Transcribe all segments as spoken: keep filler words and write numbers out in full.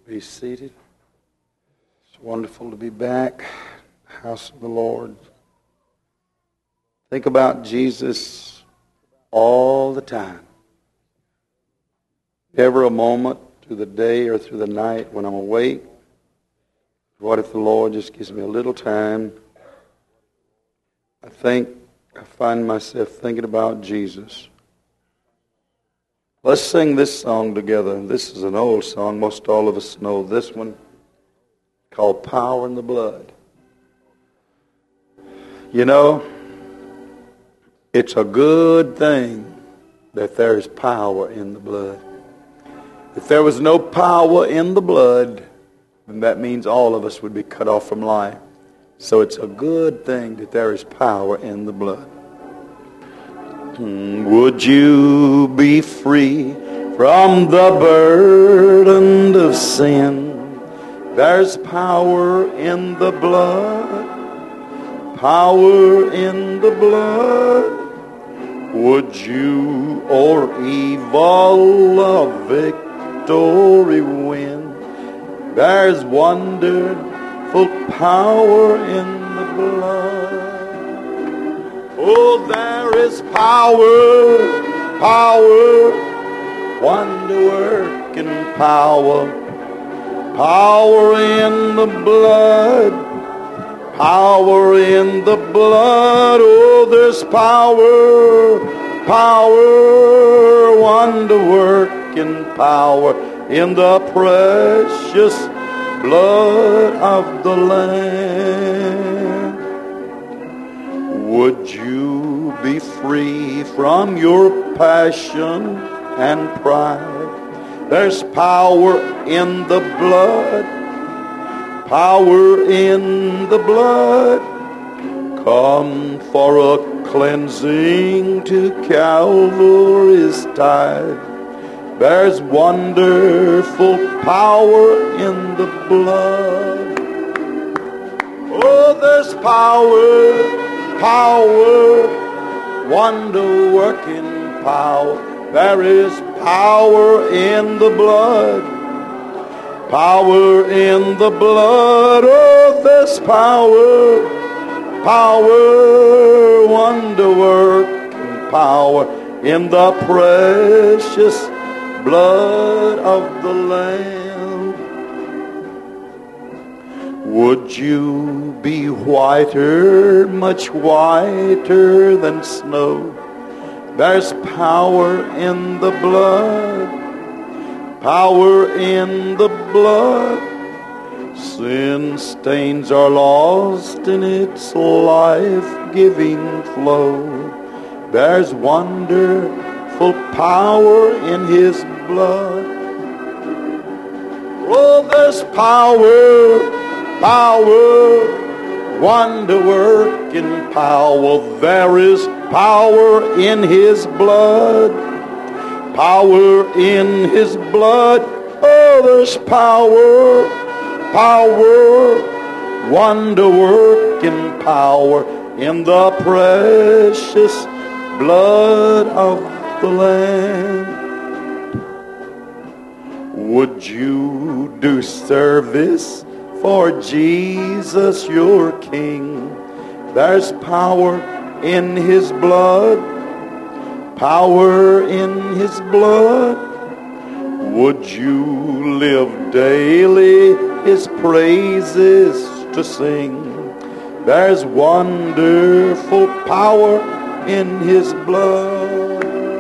Be seated. It's wonderful to be back, house of the Lord. Think about Jesus all the time. Ever a moment through the day or through the night when I'm awake, what if the Lord just gives me a little time? I think, I find myself thinking about Jesus. Let's sing this song together. This is an old song. Most all of us know this one, called Power in the Blood. You know, it's a good thing that there is power in the blood. If there was no power in the blood, then that means all of us would be cut off from life. So it's a good thing that there is power in the blood. Would you be free from the burden of sin? There's power in the blood, power in the blood. Would you or evil a victory win? There's wonderful power in the blood. Oh, there is power, power, wonder-working power, power in the blood, power in the blood. Oh, there's power, power, wonder-working power in the precious blood of the Lamb. Would you be free from your passion and pride? There's power in the blood, power in the blood. Come for a cleansing to Calvary's tide. There's wonderful power in the blood. Oh, there's power, power, wonder-working power. There is power in the blood, power in the blood. Oh, there's power, power, wonder-working power in the precious blood of the Lamb. Would you be whiter, much whiter than snow? There's power in the blood, power in the blood. Sin stains are lost in its life-giving flow. There's wonderful power in His blood. Oh, there's power, power, wonder-working power. There is power in His blood, power in His blood. Oh, there's power, power, wonder-working power in the precious blood of the Lamb. Would you do service for Jesus your King? There's power in His blood, power in His blood. Would you live daily His praises to sing? There's wonderful power in His blood.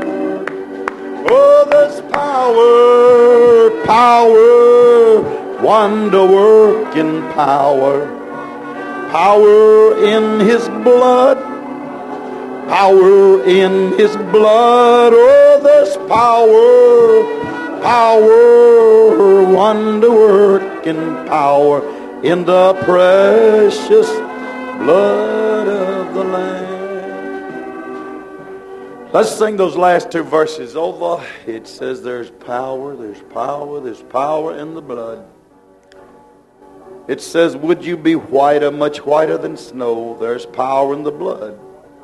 Oh, there's power, power, wonder-working power, power in His blood, power in His blood. Oh, there's power, power, wonder-working power in the precious blood of the Lamb. Let's sing those last two verses over. It says there's power, there's power, there's power in the blood. It says, would you be whiter, much whiter than snow? There's power in the blood.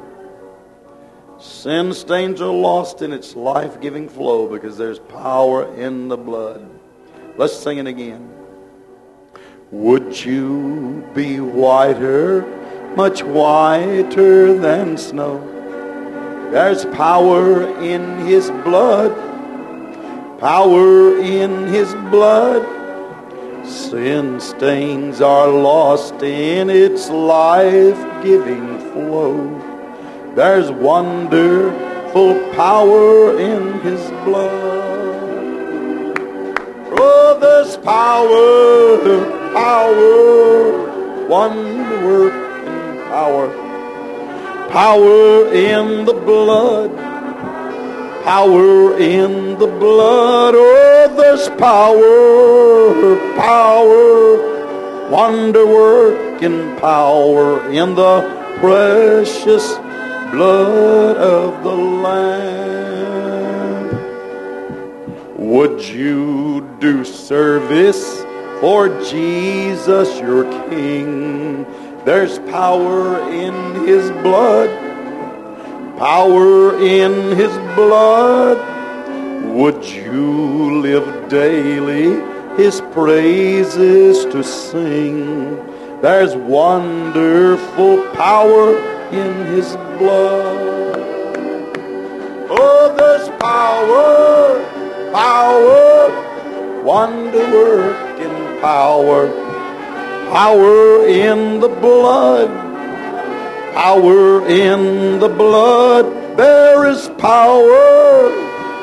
Sin stains are lost in its life-giving flow because there's power in the blood. Let's sing it again. Would you be whiter, much whiter than snow? There's power in His blood, power in His blood. Sin stains are lost in its life-giving flow. There's wonderful power in His blood. Oh, there's power, power, wonder-working power. Power in the blood, power in the blood. Oh, there's power, power, wonder-working power in the precious blood of the Lamb. Would you do service for Jesus your King? There's power in His blood, power in His blood. Would you live daily His praises to sing? There's wonderful power in His blood. Oh, there's power, power, wonder-working power. Power in the blood, power in the blood. There is power,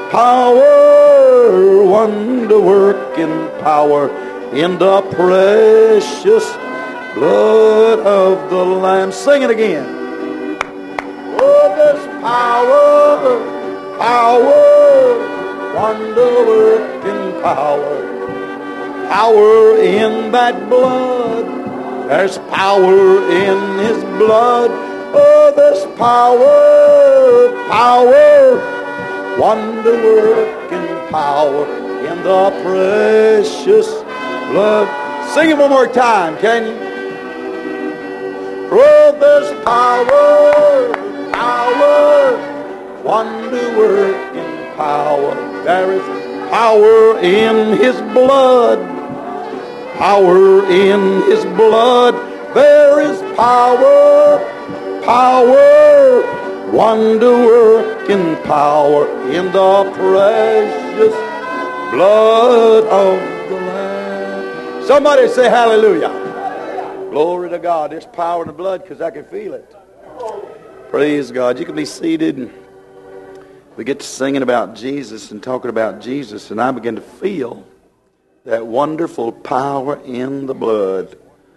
power, wonder-working power in the precious blood of the Lamb. Sing it again. Oh, there's power, power, wonder-working power. Power in that blood. There's power in His blood. Oh, there's power, power, wonder-working power in the precious blood. Sing it one more time, can you? Oh, there's power, power, wonder-working power. There is power in His blood. Power in His blood. There is power, power, wonder-working power in the precious blood of the Lamb. Somebody say hallelujah. Glory to God. There's power in the blood because I can feel it. Praise God. You can be seated. We get to singing about Jesus and talking about Jesus, and I begin to feel that wonderful power in the blood.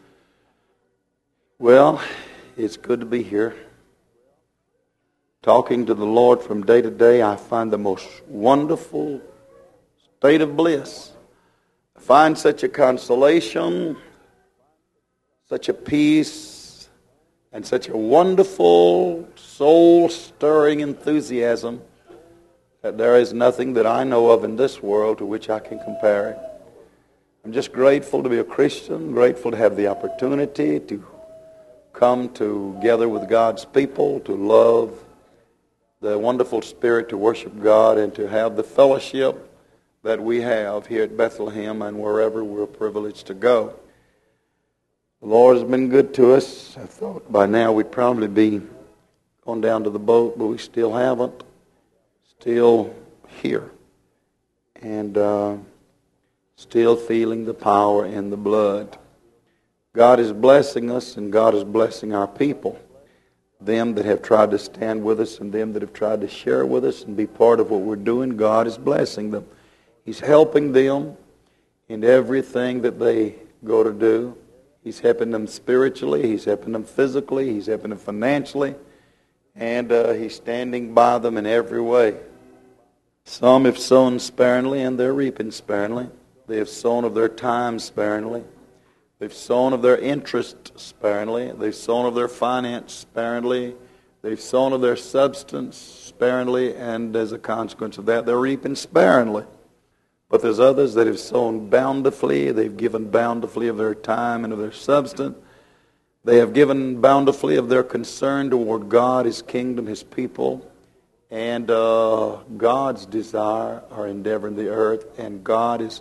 Well, it's good to be here. Talking to the Lord from day to day, I find the most wonderful state of bliss. I find such a consolation, such a peace, and such a wonderful, soul-stirring enthusiasm that there is nothing that I know of in this world to which I can compare it. I'm just grateful to be a Christian, grateful to have the opportunity to come together with God's people, to love the wonderful Spirit, to worship God, and to have the fellowship that we have here at Bethlehem and wherever we're privileged to go. The Lord has been good to us. I thought by now we'd probably be going down to the boat, but we still haven't. Still here. And uh, still feeling the power in the blood. God is blessing us, and God is blessing our people. Them that have tried to stand with us and them that have tried to share with us and be part of what we're doing, God is blessing them. He's helping them in everything that they go to do. He's helping them spiritually. He's helping them physically. He's helping them financially. And uh, He's standing by them in every way. Some have sown sparingly, and they're reaping sparingly. They have sown of their time sparingly. They've sown of their interest sparingly. They've sown of their finance sparingly. They've sown of their substance sparingly, and as a consequence of that, they're reaping sparingly. But there's others that have sown bountifully. They've given bountifully of their time and of their substance. They have given bountifully of their concern toward God, His kingdom, His people, and uh, God's desire, our endeavor in the earth, and God is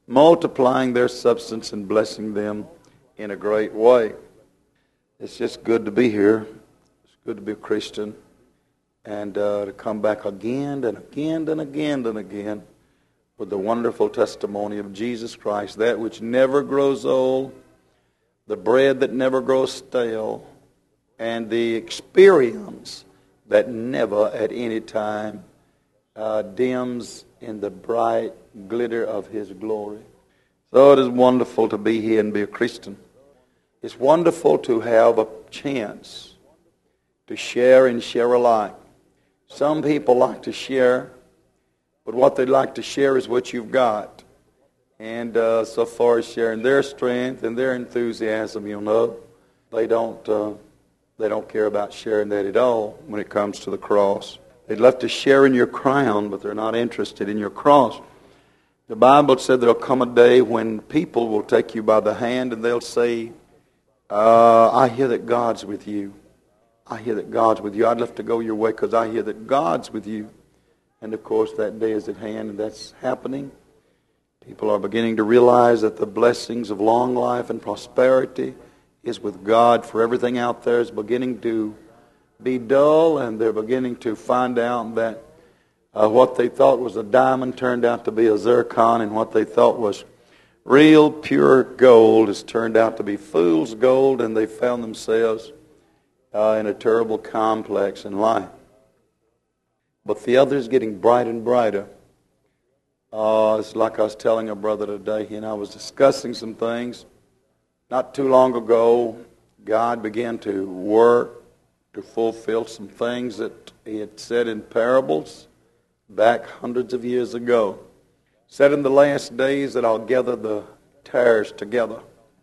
multiplying their substance and blessing them in a great way. It's just good to be here. It's good to be a Christian, and uh, to come back again and again and again and again with the wonderful testimony of Jesus Christ, that which never grows old, the bread that never grows stale, and the experience that never at any time uh, dims in the bright glitter of His glory. So it is wonderful to be here and be a Christian. It's wonderful to have a chance to share and share alike. Some people like to share, but what they'd like to share is what you've got. And uh, so far as sharing their strength and their enthusiasm, you'll know, they don't uh, they don't care about sharing that at all when it comes to the cross. They'd love to share in your crown, but they're not interested in your cross. The Bible said there'll come a day when people will take you by the hand and they'll say, uh, I hear that God's with you. I hear that God's with you. I'd love to go your way because I hear that God's with you. And of course that day is at hand, and that's happening. People are beginning to realize that the blessings of long life and prosperity is with God, for everything out there is beginning to be dull, and they're beginning to find out that uh, what they thought was a diamond turned out to be a zircon, and what they thought was real pure gold has turned out to be fool's gold, and they found themselves uh, in a terrible complex in life. But the other is getting brighter and brighter. Uh, it's like I was telling a brother today, he and I was discussing some things. Not too long ago, God began to work to fulfill some things that He had said in parables back hundreds of years ago. Said in the last days that I'll gather the tares together.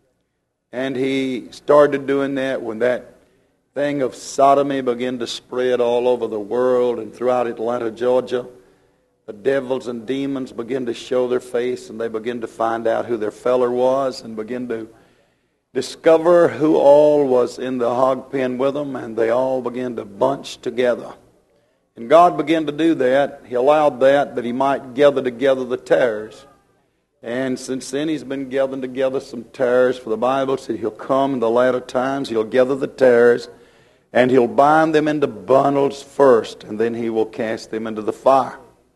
And He started doing that when that thing of sodomy began to spread all over the world and throughout Atlanta, Georgia. The devils and demons begin to show their face, and they begin to find out who their feller was and begin to discover who all was in the hog pen with them, and they all began to bunch together. And God began to do that. He allowed that, that He might gather together the tares. And since then He's been gathering together some tares, for the Bible said He'll come in the latter times, He'll gather the tares, and He'll bind them into bundles first, and then He will cast them into the fire.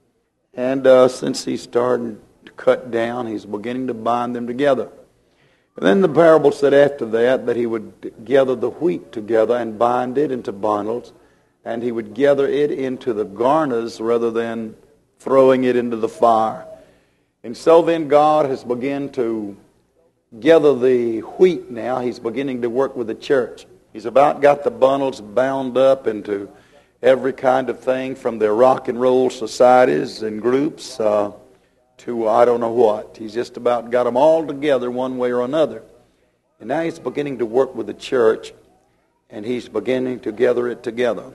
And uh, since He's starting to cut down, He's beginning to bind them together. And then the parable said after that that He would gather the wheat together and bind it into bundles, and He would gather it into the garners rather than throwing it into the fire. And so then God has begun to gather the wheat now. He's beginning to work with the church. He's about got the bundles bound up into every kind of thing, from their rock and roll societies and groups uh, to I don't know what. He's just about got them all together one way or another. And now He's beginning to work with the church, and He's beginning to gather it together.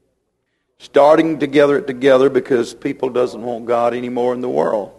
Starting to gather it together because people doesn't want God anymore in the world.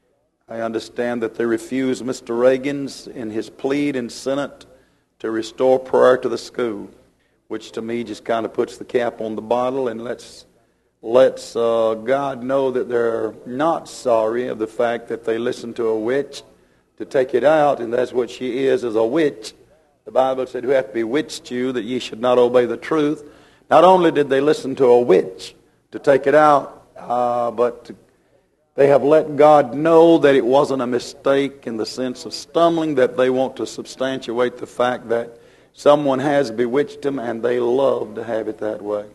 I understand that they refused Mister Reagan's in his plea in Senate to restore prayer to the school, which to me just kind of puts the cap on the bottle and lets lets uh, God know that they're not sorry of the fact that they listened to a witch to take it out, and that's what she is, is a witch. The Bible said, who hath bewitched you that ye should not obey the truth. Not only did they listen to a witch to take it out, uh, but to, they have let God know that it wasn't a mistake in the sense of stumbling, that they want to substantiate the fact that someone has bewitched them, and they love to have it that way.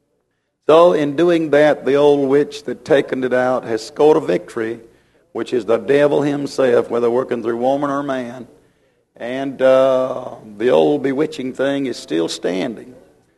So in doing that, the old witch that taken it out has scored a victory, which is the devil himself, whether working through woman or man. And uh, the old bewitching thing is still standing.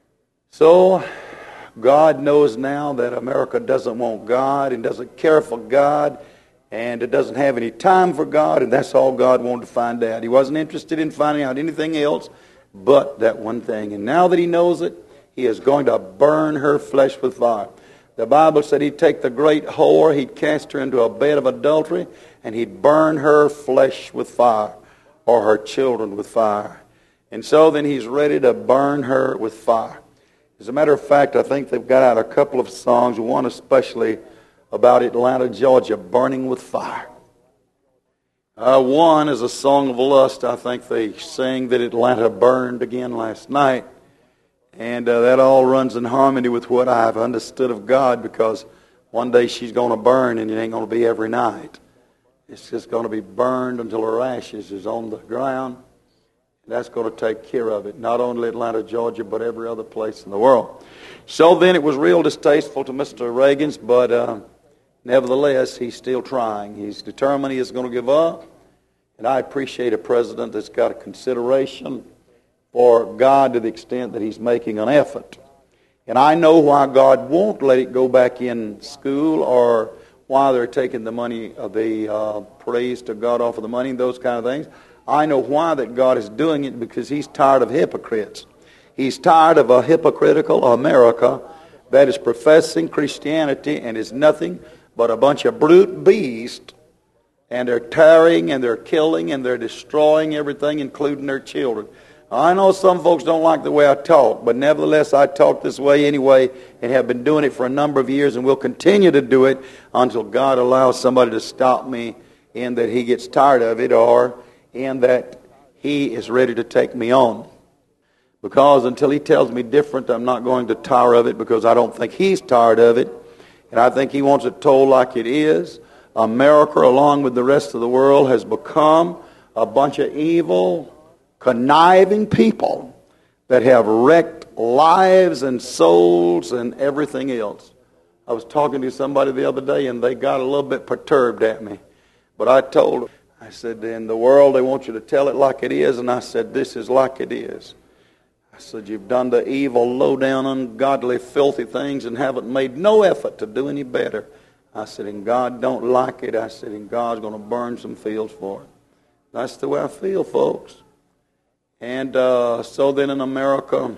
So God knows now that America doesn't want God and doesn't care for God, and it doesn't have any time for God, and that's all God wanted to find out. He wasn't interested in finding out anything else but that one thing. And now that He knows it, He is going to burn her flesh with fire. The Bible said He'd take the great whore, He'd cast her into a bed of adultery, and He'd burn her flesh with fire, or her children with fire. And so then He's ready to burn her with fire. As a matter of fact, I think they've got out a couple of songs, one especially about Atlanta, Georgia, burning with fire. Uh, one is a song of lust. I think they sang that Atlanta burned again last night. And uh, that all runs in harmony with what I've understood of God, because one day she's going to burn, and it ain't going to be every night. It's just going to be burned until her ashes is on the ground. And that's going to take care of it. Not only Atlanta, Georgia, but every other place in the world. So then it was real distasteful to Mister Reagan's, but uh, nevertheless, he's still trying. He's determined he is going to give up. And I appreciate a president that's got a consideration for God to the extent that he's making an effort. And I know why God won't let it go back in school, or why they're taking the money of the uh, praise to God off of the money and those kind of things. I know why that God is doing it, because he's tired of hypocrites. He's tired of a hypocritical America that is professing Christianity and is nothing but a bunch of brute beasts, and they're tearing and they're killing and they're destroying everything, including their children. I know some folks don't like the way I talk, but nevertheless I talk this way anyway, and have been doing it for a number of years, and will continue to do it until God allows somebody to stop me in that he gets tired of it, or in that he is ready to take me on. Because until he tells me different, I'm not going to tire of it, because I don't think he's tired of it, and I think he wants it told like it is. America, along with the rest of the world, has become a bunch of evil, conniving people that have wrecked lives and souls and everything else. I was talking to somebody the other day, and they got a little bit perturbed at me. But I told them, I said, in the world they want you to tell it like it is, and I said, this is like it is. I said, you've done the evil, low-down, ungodly, filthy things and haven't made no effort to do any better. I said, and God don't like it. I said, and God's going to burn some fields for it. That's the way I feel, folks. And uh, so then in America,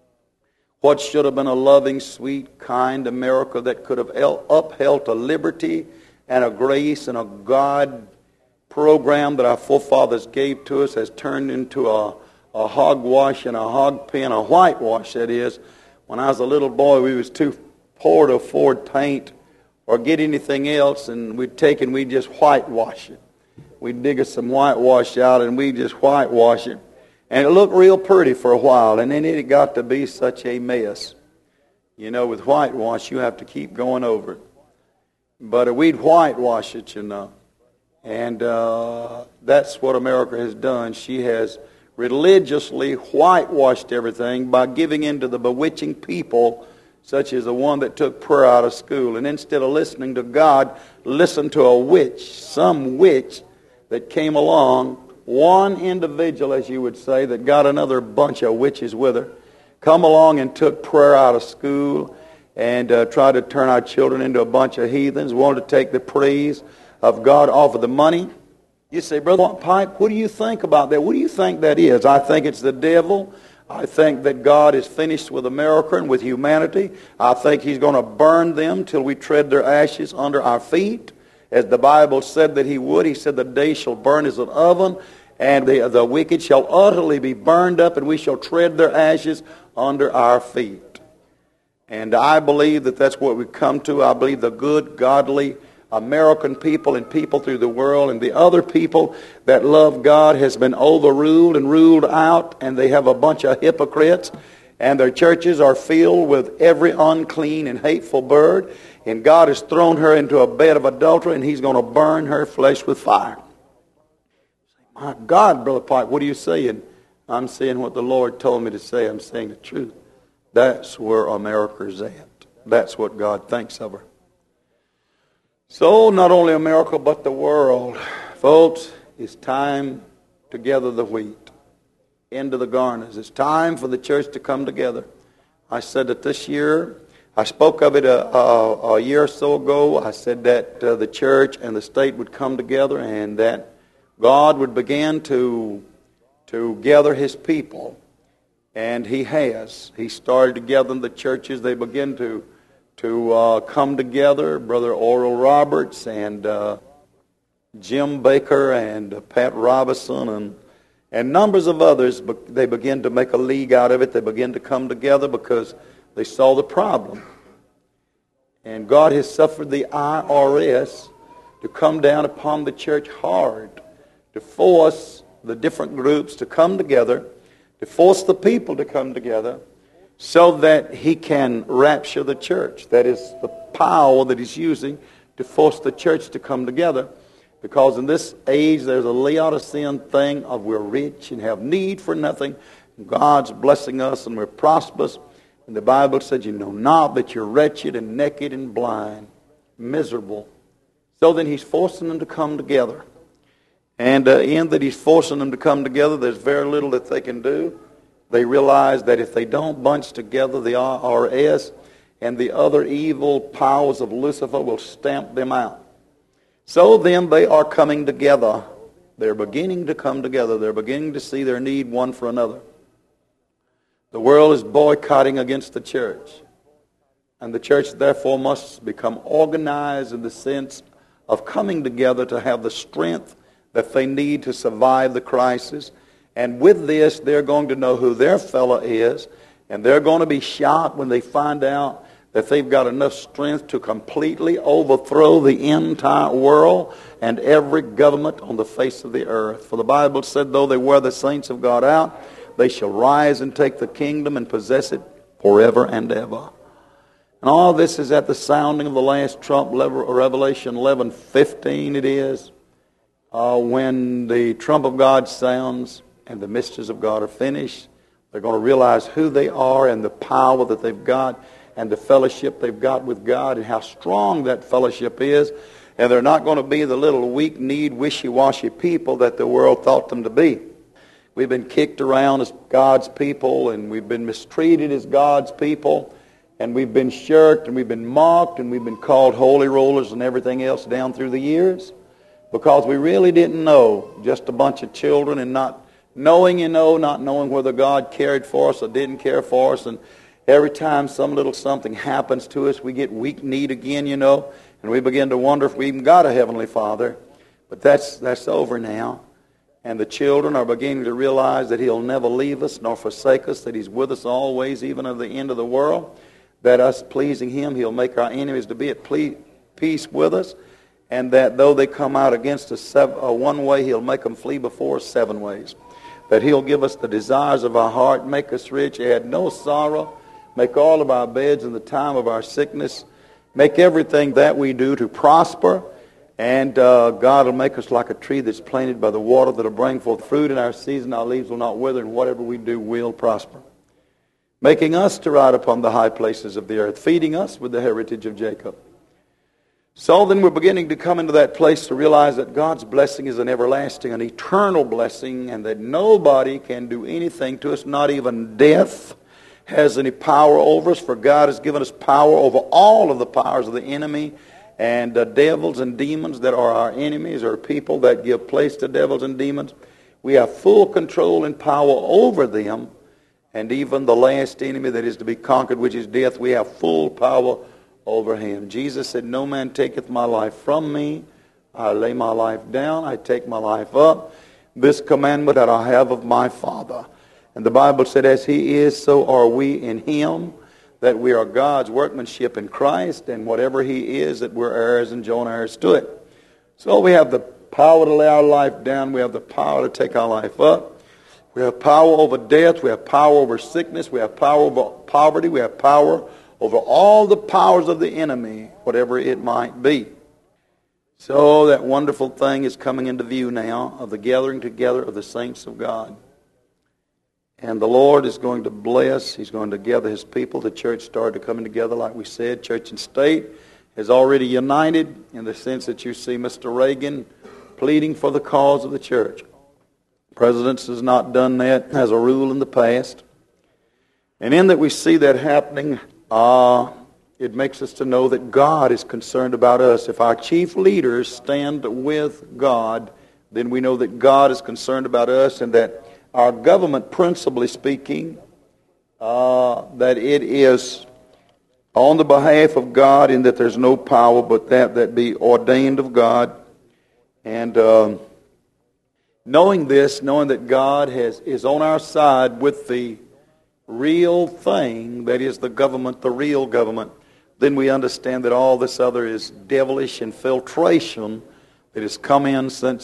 what should have been a loving, sweet, kind America that could have upheld a liberty and a grace and a God program that our forefathers gave to us has turned into a, a hogwash and a hog pen, a whitewash, that is. When I was a little boy, we was too poor to afford paint or get anything else, and we'd take and we'd just whitewash it. We'd dig us some whitewash out, and we'd just whitewash it. And it looked real pretty for a while, and then it got to be such a mess. You know, with whitewash, you have to keep going over it. But uh, we'd whitewash it, you know. And uh, that's what America has done. She has religiously whitewashed everything by giving in to the bewitching people, such as the one that took prayer out of school. And instead of listening to God, listened to a witch, some witch that came along, one individual, as you would say, that got another bunch of witches with her, come along and took prayer out of school and uh, tried to turn our children into a bunch of heathens, wanted to take the praise of God off of the money. You say, Brother Pipe, what do you think about that? What do you think that is? I think it's the devil. I think that God is finished with America and with humanity. I think he's going to burn them till we tread their ashes under our feet. As the Bible said that he would, he said the day shall burn as an oven, and the, the wicked shall utterly be burned up, and we shall tread their ashes under our feet. And I believe that that's what we've come to. I believe the good, godly American people and people through the world and the other people that love God has been overruled and ruled out, and they have a bunch of hypocrites, and their churches are filled with every unclean and hateful bird, and God has thrown her into a bed of adultery, and he's going to burn her flesh with fire. My God, Brother Pike, what are you saying? I'm saying what the Lord told me to say. I'm saying the truth. That's where America's at. That's what God thinks of her. So, not only America, but the world. Folks, it's time to gather the wheat into the garners. It's time for the church to come together. I said that this year, I spoke of it a, a, a year or so ago. I said that uh, the church and the state would come together, and that God would begin to, to gather his people. And he has. He started to gather the churches. They begin to to uh, come together. Brother Oral Roberts and uh, Jim Baker and uh, Pat Robinson and and numbers of others, they begin to make a league out of it. They begin to come together because they saw the problem. And God has suffered the I R S to come down upon the church hard. to force the different groups to come together, to force the people to come together, so that he can rapture the church. That is the power that he's using to force the church to come together. Because in this age there's a Laodicean thing of we're rich and have need for nothing. God's blessing us and we're prosperous. And the Bible said, you know not that you're wretched and naked and blind, miserable. So then he's forcing them to come together. And uh, in that he's forcing them to come together, there's very little that they can do. They realize that if they don't bunch together, the I R S and the other evil powers of Lucifer will stamp them out. So then they are coming together. They're beginning to come together. They're beginning to see their need one for another. The world is boycotting against the church. And the church therefore must become organized in the sense of coming together to have the strength that they need to survive the crisis. And with this, they're going to know who their fella is. And they're going to be shocked when they find out that they've got enough strength to completely overthrow the entire world and every government on the face of the earth. For the Bible said, though they wear the saints of God out, they shall rise and take the kingdom and possess it forever and ever. And all this is at the sounding of the last trump, Revelation eleven fifteen it is, uh, when the trump of God sounds and the mysteries of God are finished. They're going to realize who they are and the power that they've got and the fellowship they've got with God and how strong that fellowship is. And they're not going to be the little weak-kneed, wishy-washy people that the world thought them to be. We've been kicked around as God's people, and we've been mistreated as God's people, and we've been shirked, and we've been mocked, and we've been called holy rollers and everything else down through the years because we really didn't know, just a bunch of children, and not knowing, you know, not knowing whether God cared for us or didn't care for us. And every time some little something happens to us, we get weak-kneed again, you know, and we begin to wonder if we even got a Heavenly Father. But that's that's over now. And the children are beginning to realize that He'll never leave us nor forsake us, that He's with us always, even at the end of the world, that us pleasing Him, He'll make our enemies to be at peace with us, and that though they come out against us seven, uh, one way, He'll make them flee before us seven ways. That He'll give us the desires of our heart, make us rich, add no sorrow, make all of our beds in the time of our sickness, make everything that we do to prosper, and uh, God will make us like a tree that's planted by the water that'll bring forth fruit in our season. Our leaves will not wither, and whatever we do will prosper. Making us to ride upon the high places of the earth, feeding us with the heritage of Jacob. So then we're beginning to come into that place to realize that God's blessing is an everlasting, an eternal blessing, and that nobody can do anything to us, not even death has any power over us, for God has given us power over all of the powers of the enemy, and uh, devils and demons that are our enemies, or people that give place to devils and demons. We have full control and power over them, and even the last enemy that is to be conquered, which is death, we have full power over him. Jesus said, no man taketh my life from me. I lay my life down, I take my life up. This commandment that I have of my Father. And the Bible said, as He is, so are we in Him, that we are God's workmanship in Christ, and whatever He is, that we're heirs and joint heirs to it. So we have the power to lay our life down. We have the power to take our life up. We have power over death. We have power over sickness. We have power over poverty. We have power over all the powers of the enemy, whatever it might be. So that wonderful thing is coming into view now of the gathering together of the saints of God. And the Lord is going to bless. He's going to gather His people. The church started coming together, like we said. Church and state is already united in the sense that you see Mister Reagan pleading for the cause of the church. Presidents has not done that as a rule in the past. And in that we see that happening, uh, it makes us to know that God is concerned about us. If our chief leaders stand with God, then we know that God is concerned about us, and that our government, principally speaking, uh, that it is on the behalf of God, in that there's no power but that that be ordained of God. And um, knowing this, knowing that God has is on our side with the real thing, that is the government, the real government, then we understand that all this other is devilish infiltration that has come in since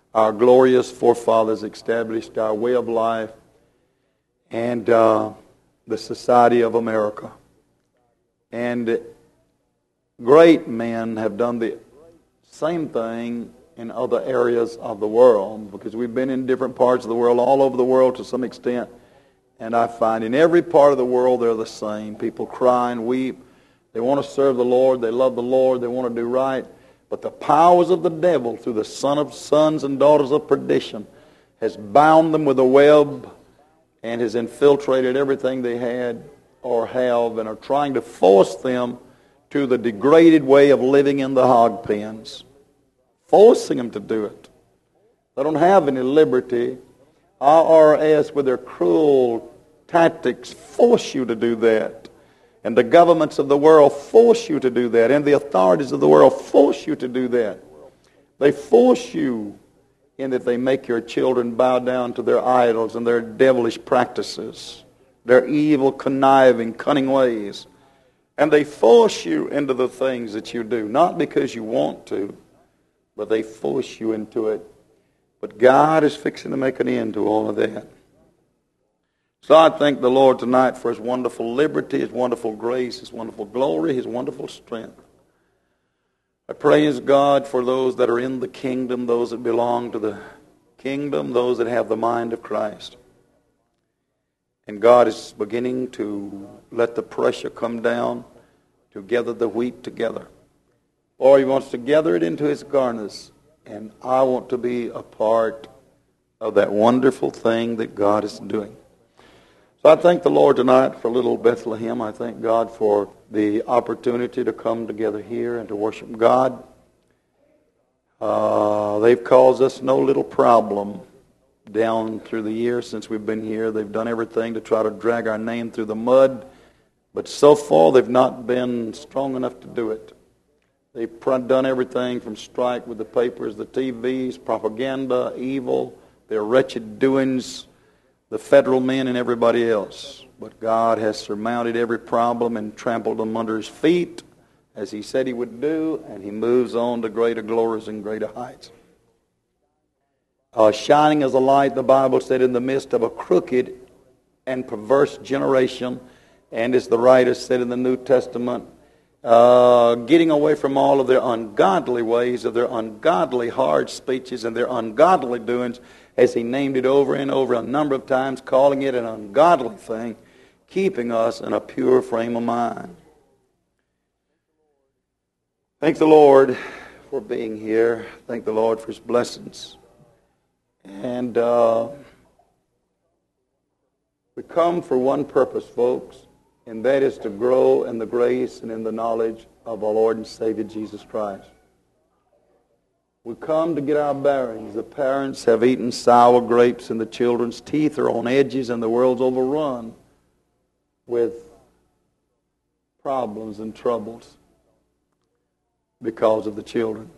our glorious forefathers established our way of life and uh, the society of America. And great men have done the same thing in other areas of the world, because we've been in different parts of the world, all over the world to some extent, and I find in every part of the world they're the same. People cry and weep. They want to serve the Lord. They love the Lord. They want to do right. But the powers of the devil through the son of sons and daughters of perdition has bound them with a web and has infiltrated everything they had or have, and are trying to force them to the degraded way of living in the hog pens. Forcing them to do it. They don't have any liberty. I R S, with their cruel tactics, force you to do that. And the governments of the world force you to do that. And the authorities of the world force you to do that. They force you in that they make your children bow down to their idols and their devilish practices, their evil, conniving, cunning ways. And they force you into the things that you do, not because you want to, but they force you into it. But God is fixing to make an end to all of that. So I thank the Lord tonight for His wonderful liberty, His wonderful grace, His wonderful glory, His wonderful strength. I praise God for those that are in the kingdom, those that belong to the kingdom, those that have the mind of Christ. And God is beginning to let the pressure come down to gather the wheat together. Or He wants to gather it into His garners. And I want to be a part of that wonderful thing that God is doing. So I thank the Lord tonight for little Bethlehem. I thank God for the opportunity to come together here and to worship God. Uh, they've caused us no little problem down through the years since we've been here. They've done everything to try to drag our name through the mud. But so far they've not been strong enough to do it. They've done everything from strike with the papers, the T Vs, propaganda, evil, their wretched doings, the federal men and everybody else. But God has surmounted every problem and trampled them under His feet, as He said He would do, and He moves on to greater glories and greater heights. Uh, shining as a light, the Bible said, in the midst of a crooked and perverse generation, and as the writer said in the New Testament, Uh, getting away from all of their ungodly ways, of their ungodly hard speeches and their ungodly doings, as he named it over and over a number of times, calling it an ungodly thing, keeping us in a pure frame of mind. Thank the Lord for being here. Thank the Lord for His blessings. And uh, we come for one purpose, folks, and that is to grow in the grace and in the knowledge of our Lord and Savior Jesus Christ. We come to get our bearings. The parents have eaten sour grapes and the children's teeth are on edges, and the world's overrun with problems and troubles because of the children.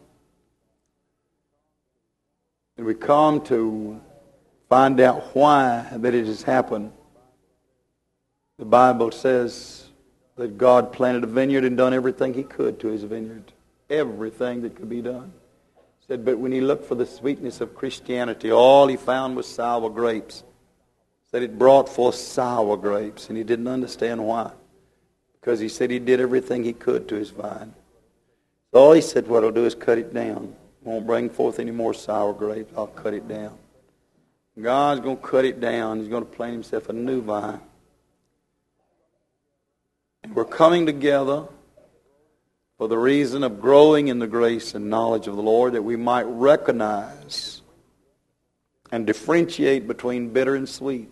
And we come to find out why that it has happened. The Bible says that God planted a vineyard and done everything He could to His vineyard. Everything that could be done. He said, but when He looked for the sweetness of Christianity, all He found was sour grapes. He said it brought forth sour grapes, and He didn't understand why. Because He said He did everything He could to His vine. So all He said, what I'll do is cut it down. I won't bring forth any more sour grapes. I'll cut it down. God's going to cut it down. He's going to plant Himself a new vine. And we're coming together for the reason of growing in the grace and knowledge of the Lord, that we might recognize and differentiate between bitter and sweet,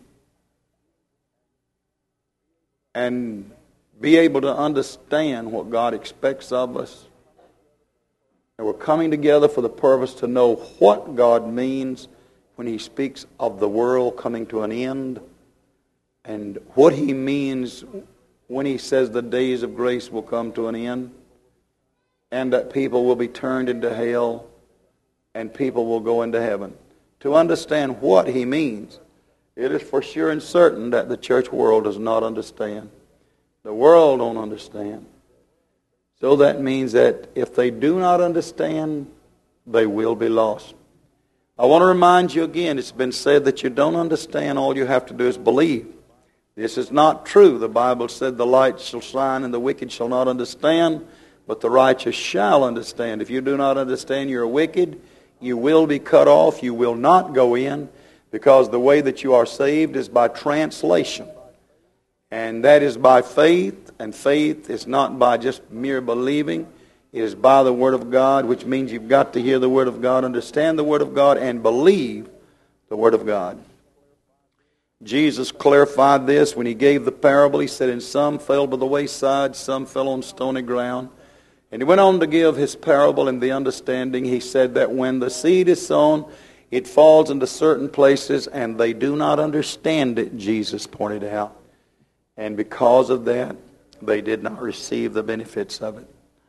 and be able to understand what God expects of us. And we're coming together for the purpose to know what God means when He speaks of the world coming to an end, and what He means when He says the days of grace will come to an end, and that people will be turned into hell and people will go into heaven. To understand what He means, it is for sure and certain that the church world does not understand. The world don't understand. So that means that if they do not understand, they will be lost. I want to remind you again, it's been said that you don't understand, all you have to do is believe. This is not true. The Bible said the light shall shine and the wicked shall not understand, but the righteous shall understand. If you do not understand you're wicked, you will be cut off. You will not go in, because the way that you are saved is by translation. And that is by faith, and faith is not by just mere believing. It is by the Word of God, which means you've got to hear the Word of God, understand the Word of God, and believe the Word of God. Jesus clarified this when He gave the parable. He said, and some fell by the wayside, some fell on stony ground. And He went on to give His parable and the understanding. He said that when the seed is sown, it falls into certain places, and they do not understand it, Jesus pointed out. And because of that, they did not receive the benefits of it.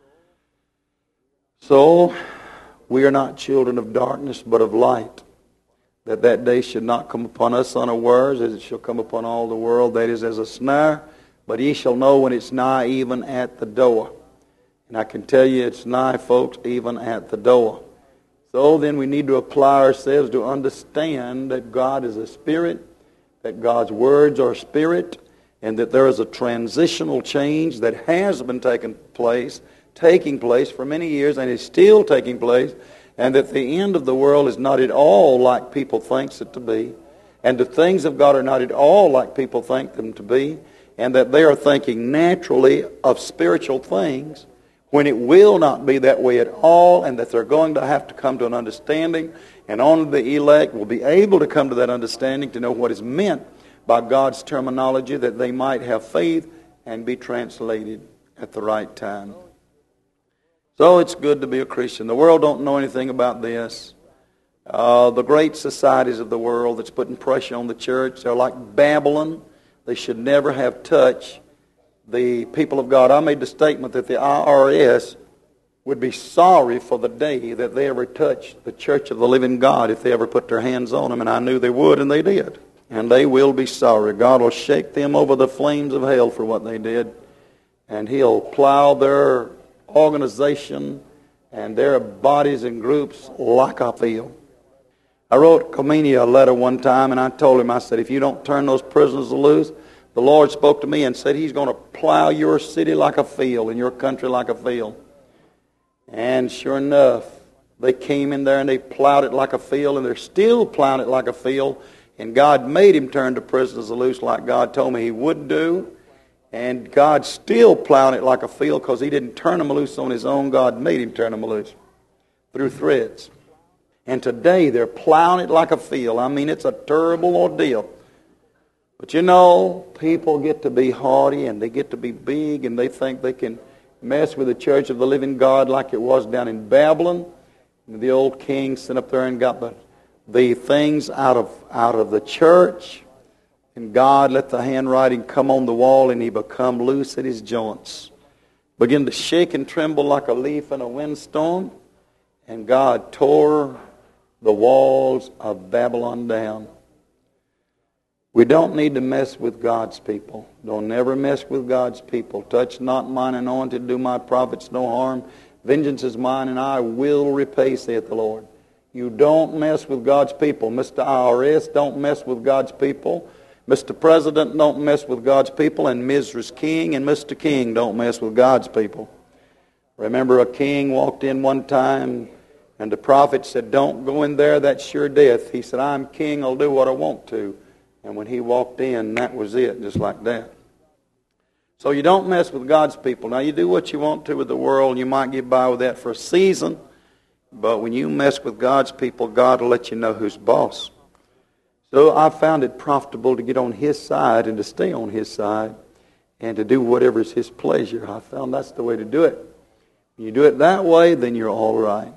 So, we are not children of darkness, but of light. That that day should not come upon us unawares, as it shall come upon all the world. That is as a snare. But ye shall know when it's nigh, even at the door. And I can tell you it's nigh, folks, even at the door. So then we need to apply ourselves to understand that God is a spirit, that God's words are spirit, and that there is a transitional change that has been taking place, taking place for many years, and is still taking place, and that the end of the world is not at all like people think it to be, and the things of God are not at all like people think them to be, and that they are thinking naturally of spiritual things, when it will not be that way at all, and that they're going to have to come to an understanding, and only the elect will be able to come to that understanding to know what is meant by God's terminology, that they might have faith and be translated at the right time. So it's good to be a Christian. The world don't know anything about this. Uh, the great societies of the world that's putting pressure on the church, they're like Babylon. They should never have touched the people of God. I made the statement that the I R S would be sorry for the day that they ever touched the church of the living God if they ever put their hands on them, and I knew they would, and they did. And they will be sorry. God will shake them over the flames of hell for what they did, and He'll plow their organization and their bodies and groups like a field. I wrote Khomeini a letter one time, and I told him, I said, if you don't turn those prisoners loose, the Lord spoke to me and said He's going to plow your city like a field and your country like a field. And sure enough, they came in there and they plowed it like a field, and they're still plowing it like a field. And God made him turn the prisoners loose like God told me He would do. And God's still plowing it like a field because He didn't turn them loose on His own. God made Him turn them loose through threads. And today they're plowing it like a field. I mean, it's a terrible ordeal. But you know, people get to be haughty and they get to be big, and they think they can mess with the church of the living God like it was down in Babylon. And the old king sent up there and got the, the things out of, out of the church. And God let the handwriting come on the wall, and he become loose at his joints. Begin to shake and tremble like a leaf in a windstorm. And God tore the walls of Babylon down. We don't need to mess with God's people. Don't never mess with God's people. Touch not mine anointed, do my prophets no harm. Vengeance is mine, and I will repay, saith the Lord. You don't mess with God's people. Mister I R S, don't mess with God's people. Mister President, don't mess with God's people. And Missus King and Mister King, don't mess with God's people. Remember, a king walked in one time, and the prophet said, don't go in there, that's sure death. He said, I'm king, I'll do what I want to. And when he walked in, that was it, just like that. So you don't mess with God's people. Now, you do what you want to with the world, and you might get by with that for a season. But when you mess with God's people, God will let you know who's boss. So I found it profitable to get on His side and to stay on His side and to do whatever is His pleasure. I found that's the way to do it. When you do it that way, then you're all right.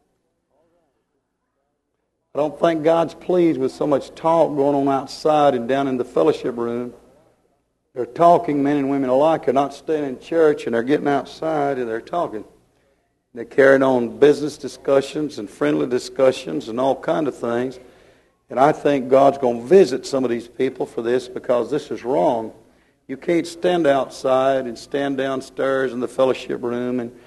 I don't think God's pleased with so much talk going on outside and down in the fellowship room. They're talking, men and women alike. They're not staying in church, and they're getting outside and they're talking. They're carrying on business discussions and friendly discussions and all kind of things. And I think God's going to visit some of these people for this, because this is wrong. You can't stand outside and stand downstairs in the fellowship room and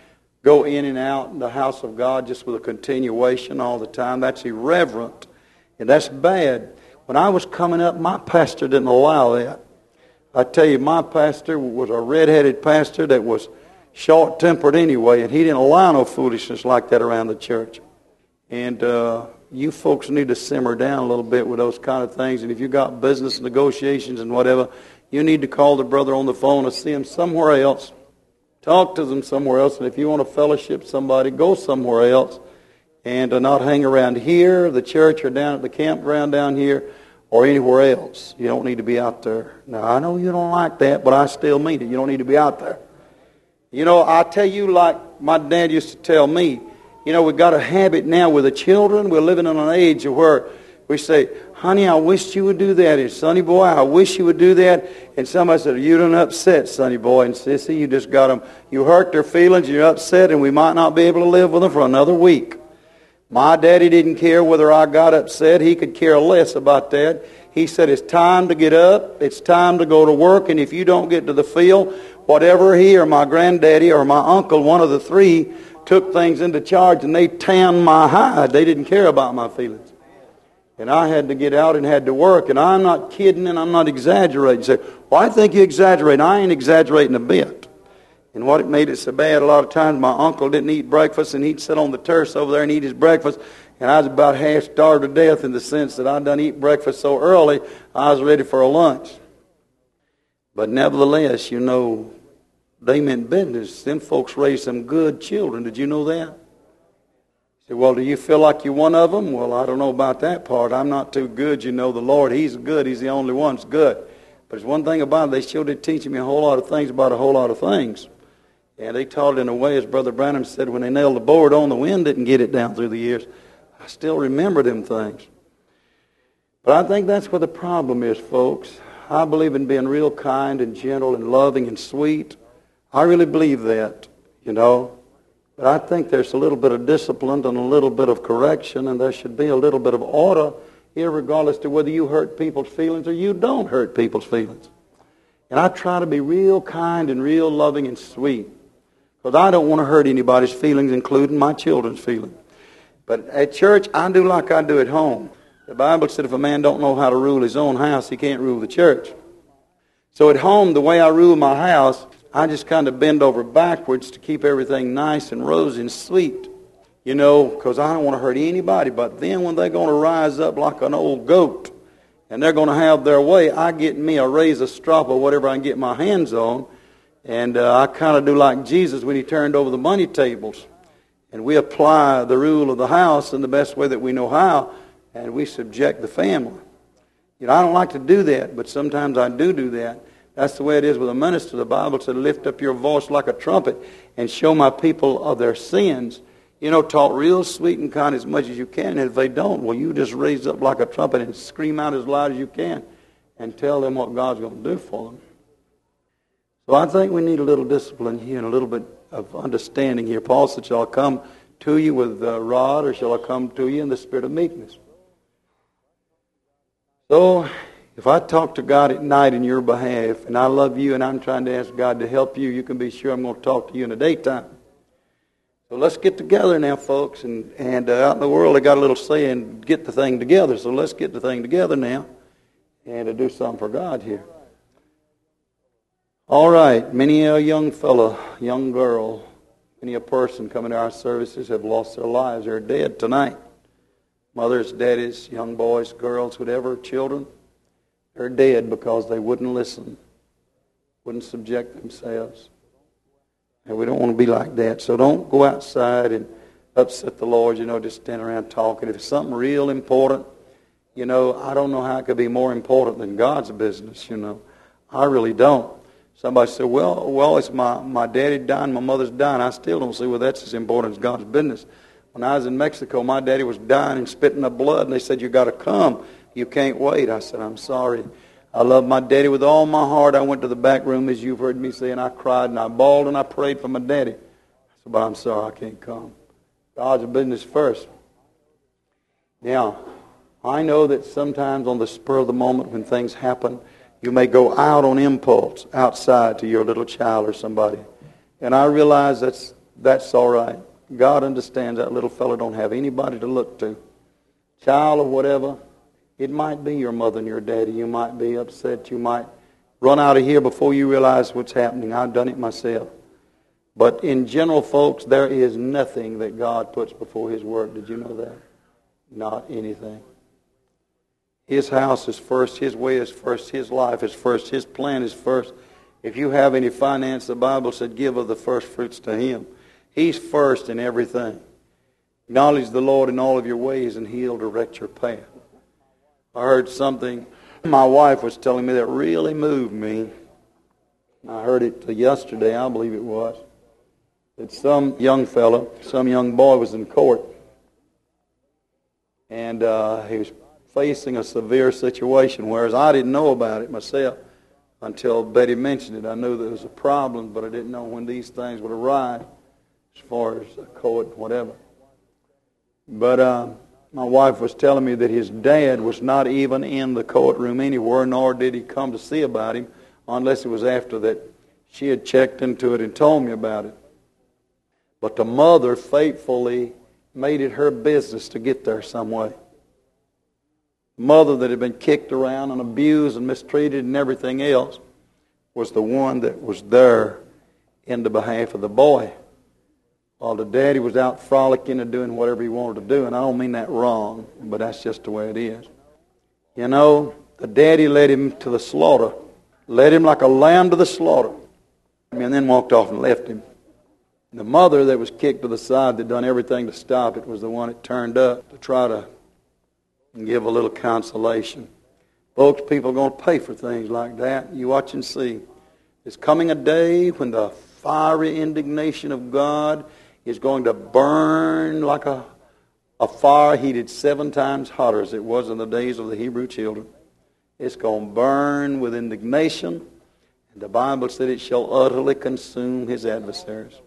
go in and out in the house of God just with a continuation all the time. That's irreverent, and that's bad. When I was coming up, my pastor didn't allow that. I tell you, my pastor was a red-headed pastor that was short-tempered anyway, and he didn't allow no foolishness like that around the church. And uh, you folks need to simmer down a little bit with those kind of things. And if you got business negotiations and whatever, you need to call the brother on the phone or see him somewhere else. Talk to them somewhere else. And if you want to fellowship somebody, go somewhere else. And uh, not hang around here, the church, or down at the campground down here, or anywhere else. You don't need to be out there. Now, I know you don't like that, but I still mean it. You don't need to be out there. You know, I tell you, like my dad used to tell me, you know, we've got a habit now with the children. We're living in an age where we say, honey, I wish you would do that. And sonny boy, I wish you would do that. And somebody said, you done upset, sonny boy and sissy. You just got them. You hurt their feelings. You're upset, and we might not be able to live with them for another week. My daddy didn't care whether I got upset. He could care less about that. He said, it's time to get up. It's time to go to work. And if you don't get to the field, whatever he or my granddaddy or my uncle, one of the three, took things into charge, and they tanned my hide. They didn't care about my feelings. And I had to get out and had to work. And I'm not kidding, and I'm not exaggerating. You say, well, I think you exaggerate. I ain't exaggerating a bit. And what it made it so bad, a lot of times my uncle didn't eat breakfast, and he'd sit on the terrace over there and eat his breakfast. And I was about half starved to death in the sense that I'd done eat breakfast so early, I was ready for a lunch. But nevertheless, you know, they meant business. Them folks raised some good children. Did you know that? You say, well, do you feel like you're one of them? Well, I don't know about that part. I'm not too good. You know, the Lord, He's good. He's the only one that's good. But there's one thing about it. They sure did teach me a whole lot of things about a whole lot of things. And they taught it in a way, as Brother Branham said, when they nailed the board on, the wind didn't get it down through the years. I still remember them things. But I think that's where the problem is, folks. I believe in being real kind and gentle and loving and sweet. I really believe that, you know. But I think there's a little bit of discipline and a little bit of correction, and there should be a little bit of order, irregardless to whether you hurt people's feelings or you don't hurt people's feelings. And I try to be real kind and real loving and sweet, because I don't want to hurt anybody's feelings, including my children's feelings. But at church, I do like I do at home. The Bible said if a man don't know how to rule his own house, he can't rule the church. So at home, the way I rule my house, I just kind of bend over backwards to keep everything nice and rosy and sweet. You know, because I don't want to hurt anybody. But then when they're going to rise up like an old goat, and they're going to have their way, I get me a razor strop or whatever I can get my hands on. And uh, I kind of do like Jesus when He turned over the money tables. And we apply the rule of the house in the best way that we know how, and we subject the family. You know, I don't like to do that, but sometimes I do do that. That's the way it is with a minister. The Bible said, lift up your voice like a trumpet and show my people of their sins. You know, talk real sweet and kind as much as you can. And if they don't, well, you just raise up like a trumpet and scream out as loud as you can and tell them what God's going to do for them. So I think we need a little discipline here and a little bit of understanding here. Paul said, shall I come to you with a rod, or shall I come to you in the spirit of meekness? So if I talk to God at night in your behalf, and I love you and I'm trying to ask God to help you, you can be sure I'm going to talk to you in the daytime. So let's get together now, folks. And, and uh, out in the world, they got a little saying, get the thing together. So let's get the thing together now and to do something for God here. All right, many a young fellow, young girl, many a person coming to our services have lost their lives. They're dead tonight. Mothers, daddies, young boys, girls, whatever, children, they're dead because they wouldn't listen, wouldn't subject themselves. And we don't want to be like that. So don't go outside and upset the Lord, you know, just stand around talking. If it's something real important, you know, I don't know how it could be more important than God's business, you know. I really don't. Somebody said, well, well, it's my, my daddy dying, my mother's dying. I still don't see, well, that's as important as God's business. When I was in Mexico, my daddy was dying and spitting up blood, and they said, you got to come. You can't wait. I said, I'm sorry. I love my daddy with all my heart. I went to the back room, as you've heard me say, and I cried, and I bawled, and I prayed for my daddy. I said, but I'm sorry, I can't come. God's business first. Now, I know that sometimes on the spur of the moment when things happen, you may go out on impulse outside to your little child or somebody. And I realize that's That's all right. God understands that little fellow don't have anybody to look to. Child or whatever, it might be your mother and your daddy. You might be upset. You might run out of here before you realize what's happening. I've done it myself. But in general, folks, there is nothing that God puts before His work. Did you know that? Not anything. His house is first. His way is first. His life is first. His plan is first. If you have any finance, the Bible said, give of the first fruits to Him. He's first in everything. Acknowledge the Lord in all of your ways, and He'll direct your path. I heard something my wife was telling me that really moved me. I heard it yesterday, I believe it was. That some young fellow, some young boy was in court, and uh, he was facing a severe situation, whereas I didn't know about it myself until Betty mentioned it. I knew there was a problem, but I didn't know when these things would arise as far as a court and whatever. But uh, my wife was telling me that his dad was not even in the courtroom anywhere, nor did he come to see about him, unless it was after that she had checked into it and told me about it. But the mother faithfully made it her business to get there some way. Mother that had been kicked around and abused and mistreated and everything else was the one that was there in the behalf of the boy, while the daddy was out frolicking and doing whatever he wanted to do. And I don't mean that wrong, but that's just the way it is. You know, the daddy led him to the slaughter, led him like a lamb to the slaughter, and then walked off and left him. The mother that was kicked to the side, that done everything to stop it, was the one that turned up to try to give a little consolation. Folks, people are going to pay for things like that. You watch and see. There's coming a day when the fiery indignation of God is going to burn like a, a fire heated seven times hotter as it was in the days of the Hebrew children. It's going to burn with indignation, and the Bible said it shall utterly consume His adversaries.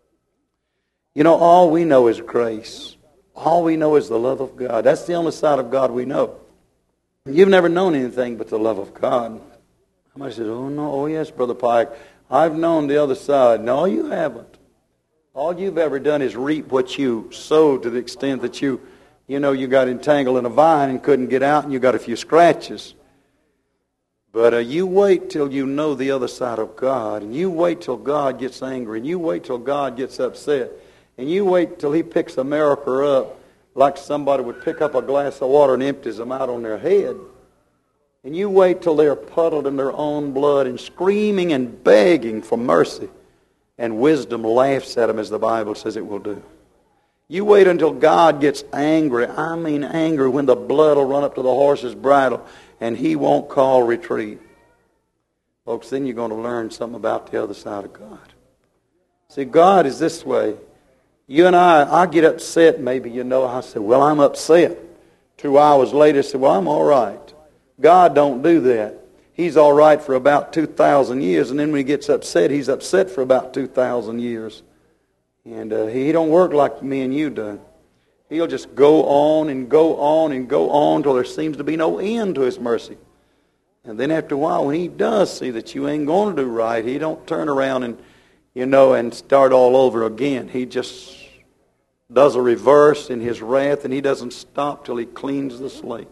You know, all we know is grace. All we know is the love of God. That's the only side of God we know. You've never known anything but the love of God. Somebody says, oh, no, oh, yes, Brother Pike, I've known the other side. No, you haven't. All you've ever done is reap what you sowed, to the extent that you, you know, you got entangled in a vine and couldn't get out, and you got a few scratches. But uh, you wait till you know the other side of God, and you wait till God gets angry, and you wait till God gets upset. And you wait till He picks America up like somebody would pick up a glass of water and empties them out on their head. And you wait till they're puddled in their own blood and screaming and begging for mercy. And wisdom laughs at them, as the Bible says it will do. You wait until God gets angry. I mean angry, when the blood will run up to the horse's bridle and He won't call retreat. Folks, then you're going to learn something about the other side of God. See, God is this way. You and I, I get upset, maybe, you know, I say, well, I'm upset. Two hours later, I say, well, I'm all right. God don't do that. He's all right for about two thousand years, and then when He gets upset, He's upset for about two thousand years. And uh, He don't work like me and you do. He'll just go on and go on and go on till there seems to be no end to His mercy. And then after a while, when He does see that you ain't going to do right, He don't turn around and you know, and start all over again. He just does a reverse in His wrath, and He doesn't stop till He cleans the slate.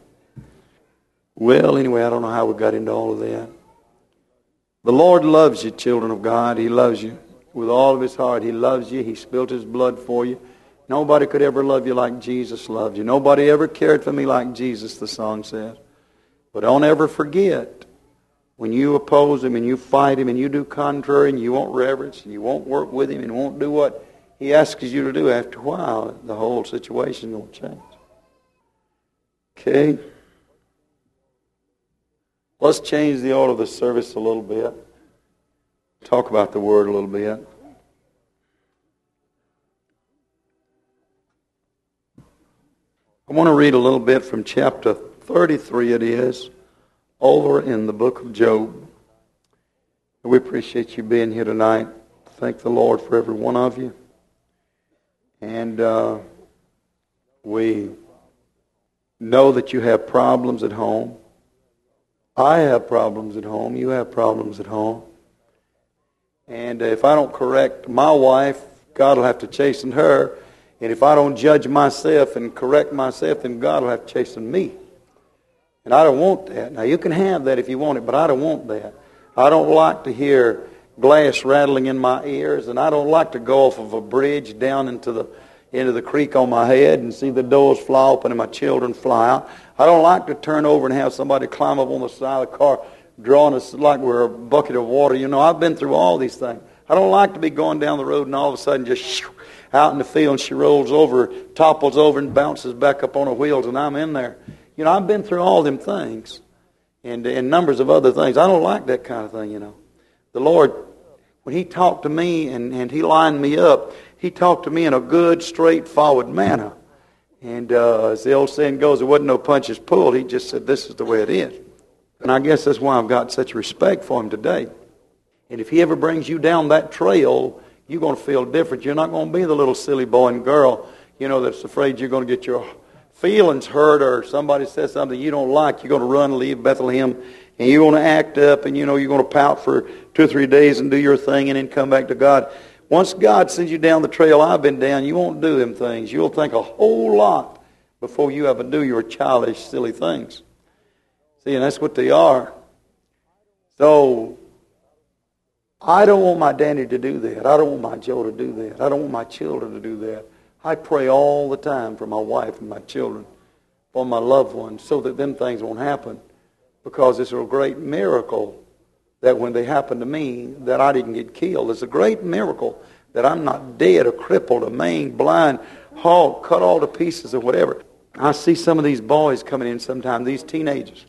Well, anyway, I don't know how we got into all of that. The Lord loves you, children of God. He loves you with all of His heart. He loves you. He spilled His blood for you. Nobody could ever love you like Jesus loved you. Nobody ever cared for me like Jesus, the song says. But don't ever forget, when you oppose Him and you fight Him and you do contrary and you won't reverence and you won't work with Him and won't do what He asks you to do, after a while, the whole situation will change. Okay? Let's change the order of the service a little bit. Talk about the Word a little bit. I want to read a little bit from chapter thirty-three, it is, over in the book of Job. We appreciate you being here tonight. Thank the Lord for every one of you. And uh, we know that you have problems at home. I have problems at home. You have problems at home. And if I don't correct my wife God will have to chasten her. And if I don't judge myself and correct myself, then God will have to chasten me. And I don't want that. Now, you can have that if you want it, but I don't want that. I don't like to hear glass rattling in my ears, and I don't like to go off of a bridge down into the into the creek on my head and see the doors fly open and my children fly out. I don't like to turn over and have somebody climb up on the side of the car drawing us like we're a bucket of water. You know, I've been through all these things. I don't like to be going down the road and all of a sudden just shoo, out in the field, and she rolls over, topples over, and bounces back up on her wheels, and I'm in there. You know, I've been through all them things and, and numbers of other things. I don't like that kind of thing, you know. The Lord, when He talked to me and, and He lined me up, He talked to me in a good, straightforward manner. And uh, as the old saying goes, there wasn't no punches pulled. He just said, this is the way it is. And I guess that's why I've got such respect for Him today. And if He ever brings you down that trail, you're going to feel different. You're not going to be the little silly boy and girl, you know, that's afraid you're going to get your feelings hurt or somebody says something you don't like. You're going to run and leave Bethlehem, and you're going to act up, and, you know, you're going to pout for two or three days and do your thing and then come back to God. Once God sends you down the trail I've been down, you won't do them things. You'll think a whole lot before you ever do your childish, silly things. See, and that's what they are. So, I don't want my daddy to do that. I don't want my Joe to do that. I don't want my children to do that. I pray all the time for my wife and my children, for my loved ones, so that them things won't happen. Because it's a great miracle that when they happen to me, that I didn't get killed. It's a great miracle that I'm not dead or crippled or maimed, blind, halt, cut all to pieces or whatever. I see some of these boys coming in sometimes, these teenagers.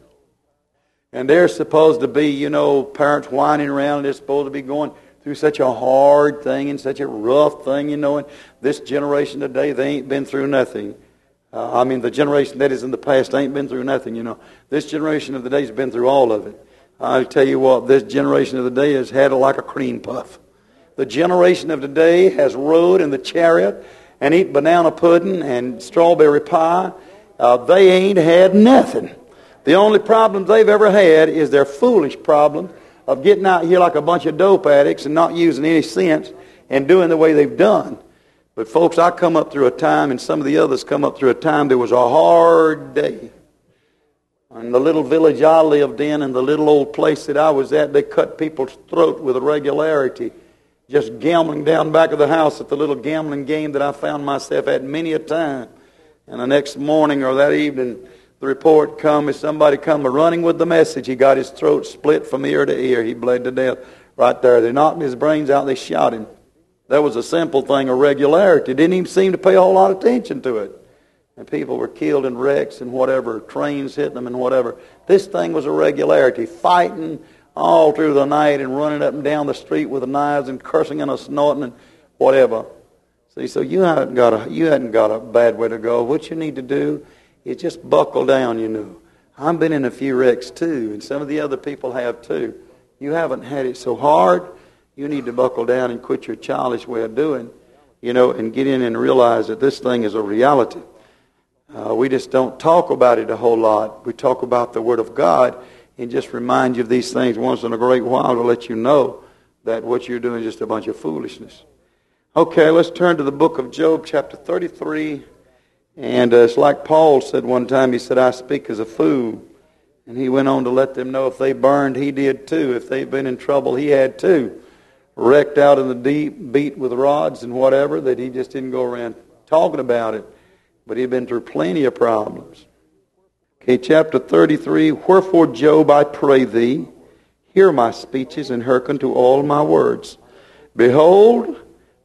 And they're supposed to be, you know, parents whining around, and they're supposed to be going through such a hard thing and such a rough thing, you know. And this generation today, they ain't been through nothing. Uh, I mean, the generation that is in the past ain't been through nothing, you know. This generation of the day has been through all of it. I'll tell you what, this generation of the day has had it like a cream puff. The generation of today has rode in the chariot and eat banana pudding and strawberry pie. Uh, they ain't had nothing. The only problems they've ever had is their foolish problem of getting out here like a bunch of dope addicts and not using any sense and doing the way they've done. But folks, I come up through a time, and some of the others come up through a time, there was a hard day. In the little village I lived in and the little old place that I was at, they cut people's throat with a regularity. Just gambling down back of the house at the little gambling game that I found myself at many a time. And the next morning or that evening, the report come as somebody come running with the message. He got his throat split from ear to ear. He bled to death right there. They knocked his brains out. They shot him. That was a simple thing, a regularity. Didn't even seem to pay a whole lot of attention to it. And people were killed in wrecks and whatever, trains hitting them and whatever. This thing was a regularity, fighting all through the night and running up and down the street with the knives and cursing and a snorting and whatever. See, so you haven't got a you hadn't got a bad way to go. What you need to do is just buckle down, you know. I've been in a few wrecks too, and some of the other people have too. You haven't had it so hard. You need to buckle down and quit your childish way of doing, you know, and get in and realize that this thing is a reality. Uh, we just don't talk about it a whole lot. We talk about the Word of God and just remind you of these things once in a great while to let you know that what you're doing is just a bunch of foolishness. Okay, let's turn to the book of Job, chapter thirty-three. And uh, it's like Paul said one time. He said, I speak as a fool. And he went on to let them know if they burned, he did too. If they've been in trouble, he had too. Wrecked out in the deep, beat with rods and whatever, that he just didn't go around talking about it. But he'd been through plenty of problems. Okay, chapter thirty-three. Wherefore, Job, I pray thee, hear my speeches and hearken to all my words. Behold,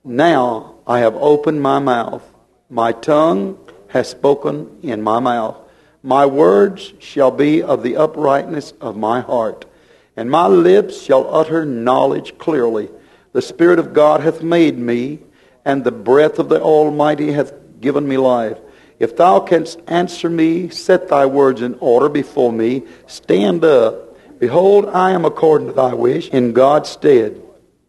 now I have opened my mouth. My tongue has spoken in my mouth. My words shall be of the uprightness of my heart, and my lips shall utter knowledge clearly. The Spirit of God hath made me, and the breath of the Almighty hath given me life. If thou canst answer me, set thy words in order before me. Stand up. Behold, I am according to thy wish, in God's stead.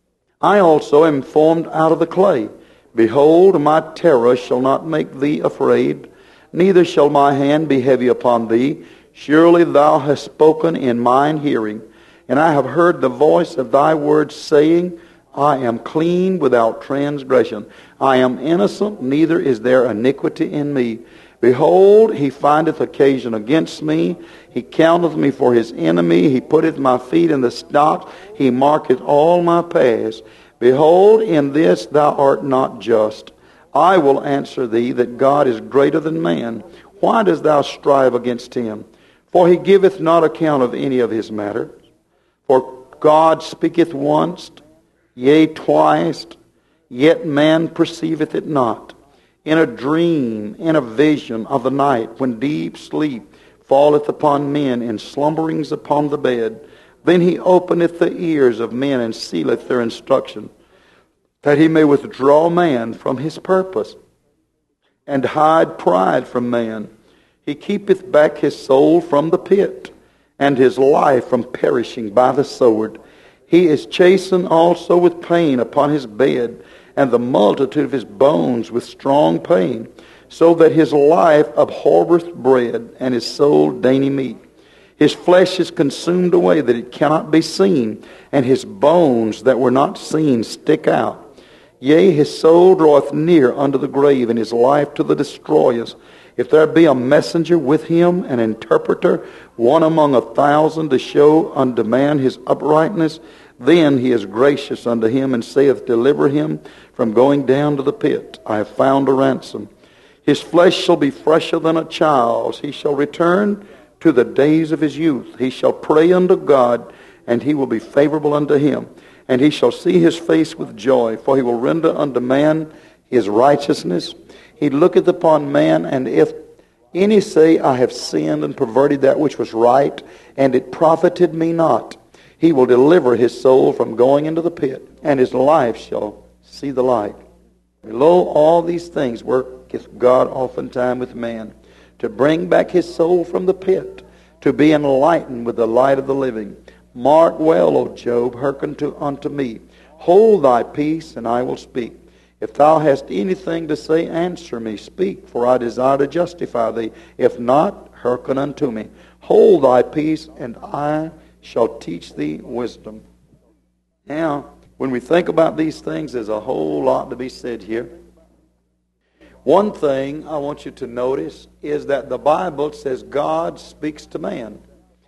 I also am formed out of the clay. Behold, my terror shall not make thee afraid, neither shall my hand be heavy upon thee. Surely thou hast spoken in mine hearing, and I have heard the voice of thy words, saying, I am clean without transgression. I am innocent, neither is there iniquity in me. Behold, he findeth occasion against me. He counteth me for his enemy. He putteth my feet in the stocks. He marketh all my paths. Behold, in this thou art not just. I will answer thee that God is greater than man. Why dost thou strive against him? For he giveth not account of any of his matters. For God speaketh once, yea, twice, yet man perceiveth it not. In a dream, in a vision of the night, when deep sleep falleth upon men, and slumberings upon the bed, then he openeth the ears of men, and sealeth their instruction, that he may withdraw man from his purpose, and hide pride from man. He keepeth back his soul from the pit, and his life from perishing by the sword. He is chastened also with pain upon his bed, and the multitude of his bones with strong pain, so that his life abhorreth bread, and his soul dainty meat. His flesh is consumed away, that it cannot be seen, and his bones that were not seen stick out. Yea, his soul draweth near unto the grave, and his life to the destroyers. If there be a messenger with him, an interpreter, one among a thousand, to show unto man his uprightness, then he is gracious unto him, and saith, Deliver him from going down to the pit. I have found a ransom. His flesh shall be fresher than a child's. He shall return to the days of his youth. He shall pray unto God, and he will be favorable unto him. And he shall see his face with joy, for he will render unto man his righteousness. He looketh upon man, and if any say, I have sinned and perverted that which was right, and it profited me not, he will deliver his soul from going into the pit, and his life shall see the light. Below all these things worketh God oftentimes with man, to bring back his soul from the pit, to be enlightened with the light of the living. Mark well, O Job, hearken to, unto me. Hold thy peace, and I will speak. If thou hast anything to say, answer me. Speak, for I desire to justify thee. If not, hearken unto me. Hold thy peace, and I shall teach thee wisdom. Now, when we think about these things, there's a whole lot to be said here. One thing I want you to notice is that the Bible says God speaks to man.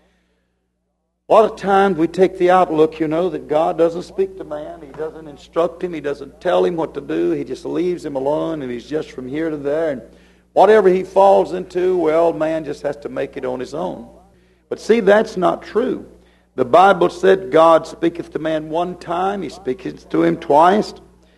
A lot of times we take the outlook, you know, that God doesn't speak to man. He doesn't instruct him. He doesn't tell him what to do. He just leaves him alone, and he's just from here to there. And whatever he falls into, well, man just has to make it on his own. But see, that's not true. The Bible said God speaketh to man one time. He speaketh to him twice.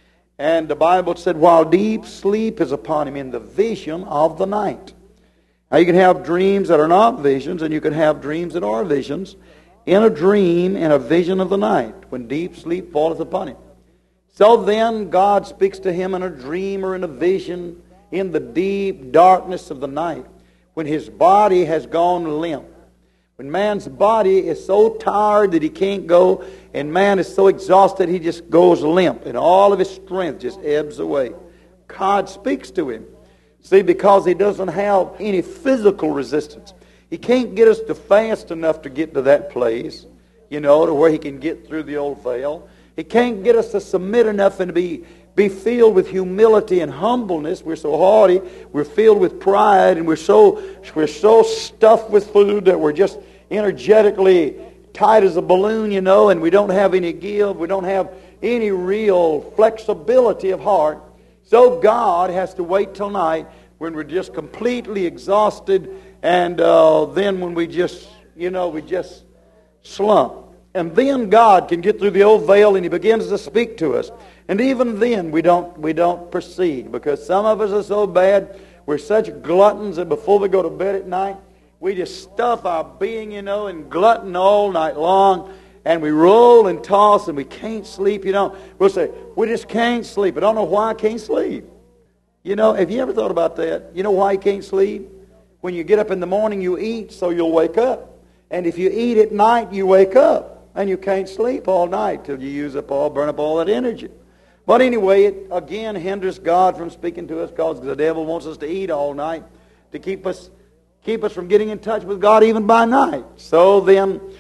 And the Bible said, while deep sleep is upon him, in the vision of the night. Now you can have dreams that are not visions, and you can have dreams that are visions. In a dream, in a vision of the night, when deep sleep falleth upon him. So then God speaks to him in a dream or in a vision, in the deep darkness of the night, when his body has gone limp. When man's body is so tired that he can't go, and man is so exhausted he just goes limp, and all of his strength just ebbs away. God speaks to him. See, because he doesn't have any physical resistance. He can't get us to fast enough to get to that place, you know, to where he can get through the old veil. He can't get us to submit enough and to be, be filled with humility and humbleness. We're so haughty. We're filled with pride, and we're so we're so stuffed with food that we're just energetically tight as a balloon, you know, and we don't have any give. We don't have any real flexibility of heart. So God has to wait till night when we're just completely exhausted. And uh, then when we just, you know, we just slump. And then God can get through the old veil, and he begins to speak to us. And even then we don't we don't proceed, because some of us are so bad, we're such gluttons that before we go to bed at night, we just stuff our being, you know, and glutton all night long. And we roll and toss, and we can't sleep, you know. We'll say, we just can't sleep. I don't know why I can't sleep. You know, have you ever thought about that? You know why you can't sleep? When you get up in the morning, you eat, so you'll wake up. And if you eat at night, you wake up. And you can't sleep all night till you use up all, burn up all that energy. But anyway, it again hinders God from speaking to us, because the devil wants us to eat all night to keep us keep us from getting in touch with God even by night. So then,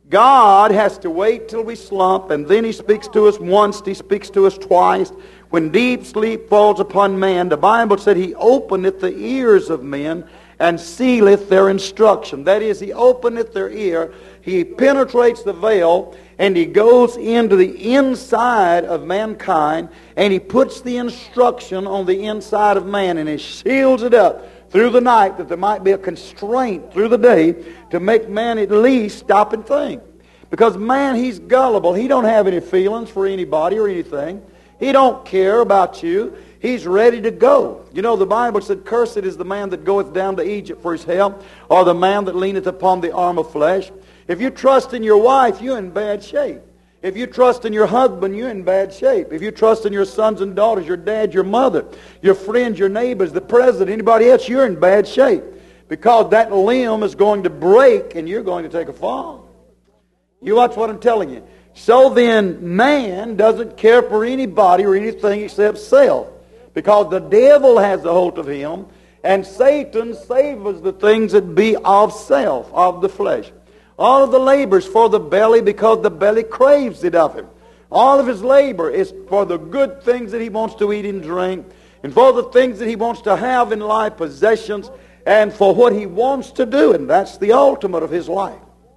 God has to wait till we slump, and then He speaks to us once, He speaks to us twice. When deep sleep falls upon man, the Bible said He openeth the ears of men and sealeth their instruction. That is, He openeth their ear, He penetrates the veil, and He goes into the inside of mankind, and He puts the instruction on the inside of man, and He seals it up through the night, that there might be a constraint through the day to make man at least stop and think. Because man, he's gullible. He don't have any feelings for anybody or anything. He don't care about you. He's ready to go. You know, the Bible said, "Cursed is the man that goeth down to Egypt for his help, or the man that leaneth upon the arm of flesh." If you trust in your wife, you're in bad shape. If you trust in your husband, you're in bad shape. If you trust in your sons and daughters, your dad, your mother, your friends, your neighbors, the president, anybody else, you're in bad shape. Because that limb is going to break and you're going to take a fall. You watch what I'm telling you. So then, man doesn't care for anybody or anything except self. Because the devil has the hold of him, and Satan savors the things that be of self, of the flesh. All of the labor is for the belly, because the belly craves it of him. All of his labor is for the good things that he wants to eat and drink, and for the things that he wants to have in life, possessions, and for what he wants to do, and that's the ultimate of his life.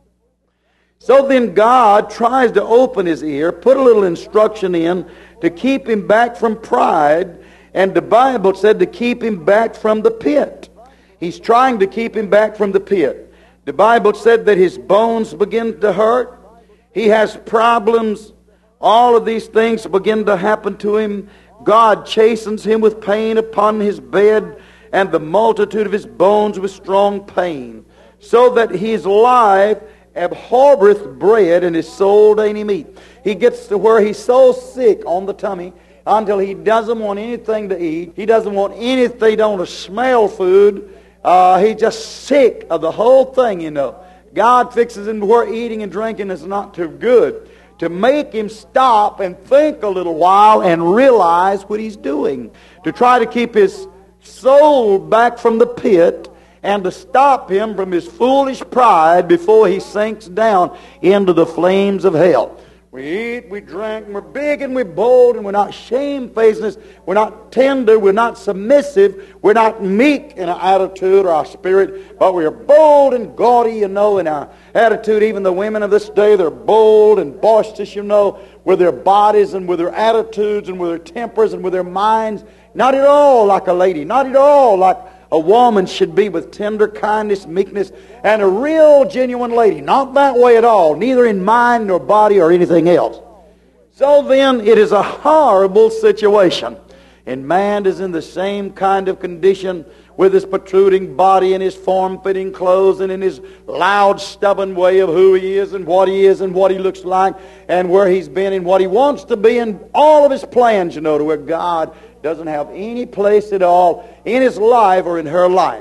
So then God tries to open his ear, put a little instruction in to keep him back from pride, and the Bible said to keep him back from the pit. He's trying to keep him back from the pit. The Bible said that his bones begin to hurt. He has problems. All of these things begin to happen to him. God chastens him with pain upon his bed, and the multitude of his bones with strong pain, so that his life abhorreth bread, and his soul dainty meat. He gets to where he's so sick on the tummy until he doesn't want anything to eat. He doesn't want anything, he don't want to smell food. Uh, he's just sick of the whole thing, you know. God fixes him to where eating and drinking is not too good, to make him stop and think a little while and realize what he's doing, to try to keep his soul back from the pit, and to stop him from his foolish pride before he sinks down into the flames of hell. We eat, we drink, and we're big and we're bold, and we're not shamefacedness, we're not tender, we're not submissive, we're not meek in our attitude or our spirit, but we're bold and gaudy, you know, in our attitude. Even the women of this day, they're bold and boisterous, you know, with their bodies and with their attitudes and with their tempers and with their minds. Not at all like a lady, not at all like a woman should be, with tender kindness, meekness, and a real genuine lady. Not that way at all, neither in mind nor body or anything else. So then it is a horrible situation. And man is in the same kind of condition, with his protruding body and his form-fitting clothes and in his loud, stubborn way of who he is and what he is and what he looks like and where he's been and what he wants to be, and all of his plans, you know, to where God doesn't have any place at all in his life or in her life.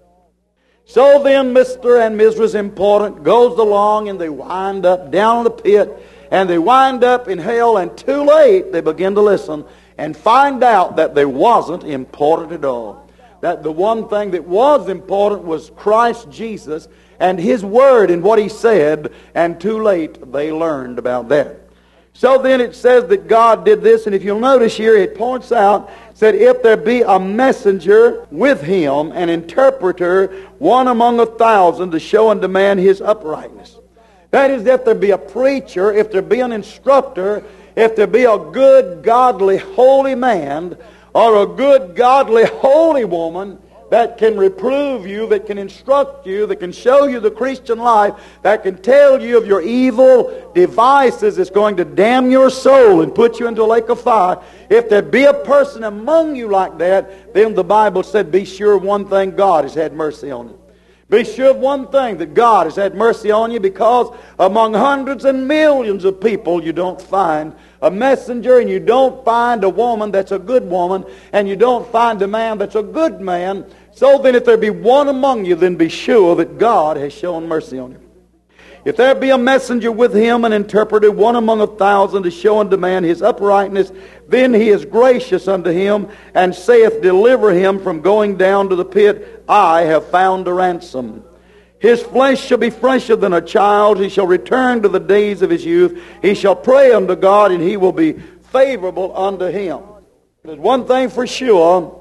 So then Mister and Missus Important goes along, and they wind up down in the pit, and they wind up in hell, and too late they begin to listen and find out that they wasn't important at all. That the one thing that was important was Christ Jesus and His Word and what He said, and too late they learned about that. So then it says that God did this, and if you'll notice here, it points out, said, if there be a messenger with him, an interpreter, one among a thousand, to show unto man his uprightness. That is, if there be a preacher, if there be an instructor, if there be a good, godly, holy man, or a good, godly, holy woman that can reprove you, that can instruct you, that can show you the Christian life, that can tell you of your evil devices that's going to damn your soul and put you into a lake of fire. If there be a person among you like that, then the Bible said, be sure of one thing, God has had mercy on you. Be sure of one thing, that God has had mercy on you, because among hundreds and millions of people you don't find a messenger, and you don't find a woman that's a good woman, and you don't find a man that's a good man. So then if there be one among you, then be sure that God has shown mercy on you. If there be a messenger with him, an interpreter, one among a thousand, to show unto man his uprightness, then he is gracious unto him, and saith, deliver him from going down to the pit. I have found a ransom. His flesh shall be fresher than a child. He shall return to the days of his youth. He shall pray unto God, and he will be favorable unto him. There's one thing for sure,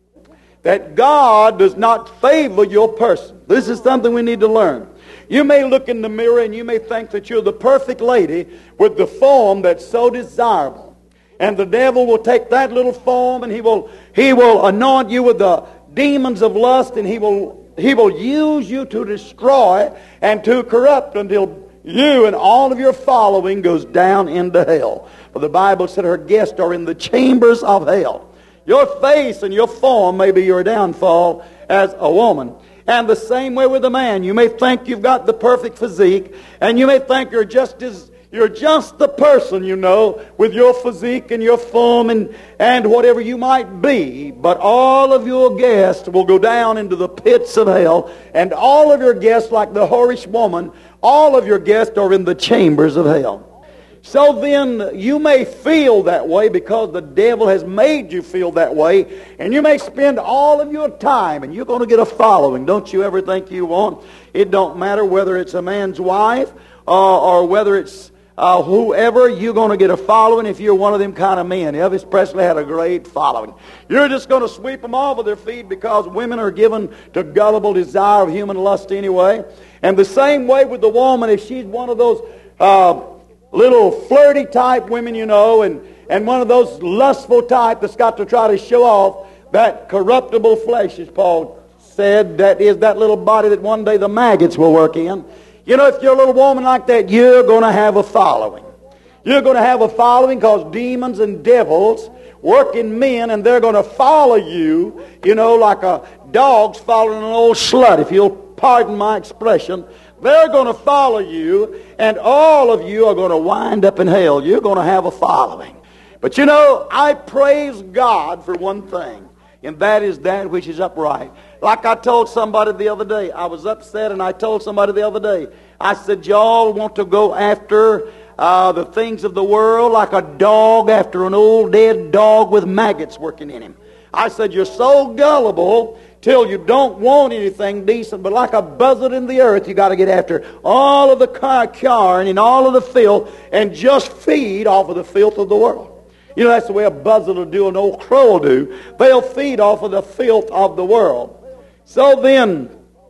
that God does not favor your person. This is something we need to learn. You may look in the mirror and you may think that you're the perfect lady with the form that's so desirable. And the devil will take that little form and he will he will anoint you with the demons of lust, and he will he will use you to destroy and to corrupt until you and all of your following goes down into hell. For the Bible said her guests are in the chambers of hell. Your face and your form may be your downfall as a woman. And the same way with a man. You may think you've got the perfect physique, and you may think you're just as you're just the person, you know, with your physique and your form and, and whatever you might be. But all of your guests will go down into the pits of hell, and all of your guests, like the whorish woman, all of your guests are in the chambers of hell. So then you may feel that way because the devil has made you feel that way, and you may spend all of your time, and you're going to get a following. Don't you ever think you won't? It don't matter whether it's a man's wife uh, or whether it's uh, whoever, you're going to get a following if you're one of them kind of men. Elvis Presley had a great following. You're just going to sweep them off of their feet because women are given to gullible desire of human lust anyway. And the same way with the woman, if she's one of those Uh, little flirty type women, you know, and, and one of those lustful type that's got to try to show off that corruptible flesh, as Paul said, that is that little body that one day the maggots will work in. You know, if you're a little woman like that, you're going to have a following. You're going to have a following because demons and devils work in men, and they're going to follow you, you know, like a dog's following an old slut, if you'll pardon my expression. They're going to follow you, and all of you are going to wind up in hell. You're going to have a following. But you know, I praise God for one thing, and that is that which is upright. Like I told somebody the other day, I was upset, and I told somebody the other day, I said, y'all want to go after uh, the things of the world like a dog after an old dead dog with maggots working in him. I said, you're so gullible till you don't want anything decent, but like a buzzard in the earth, you got to get after all of the carn and all of the filth and just feed off of the filth of the world. You know, that's the way a buzzard will do, an old crow will do. They'll feed off of the filth of the world. So then,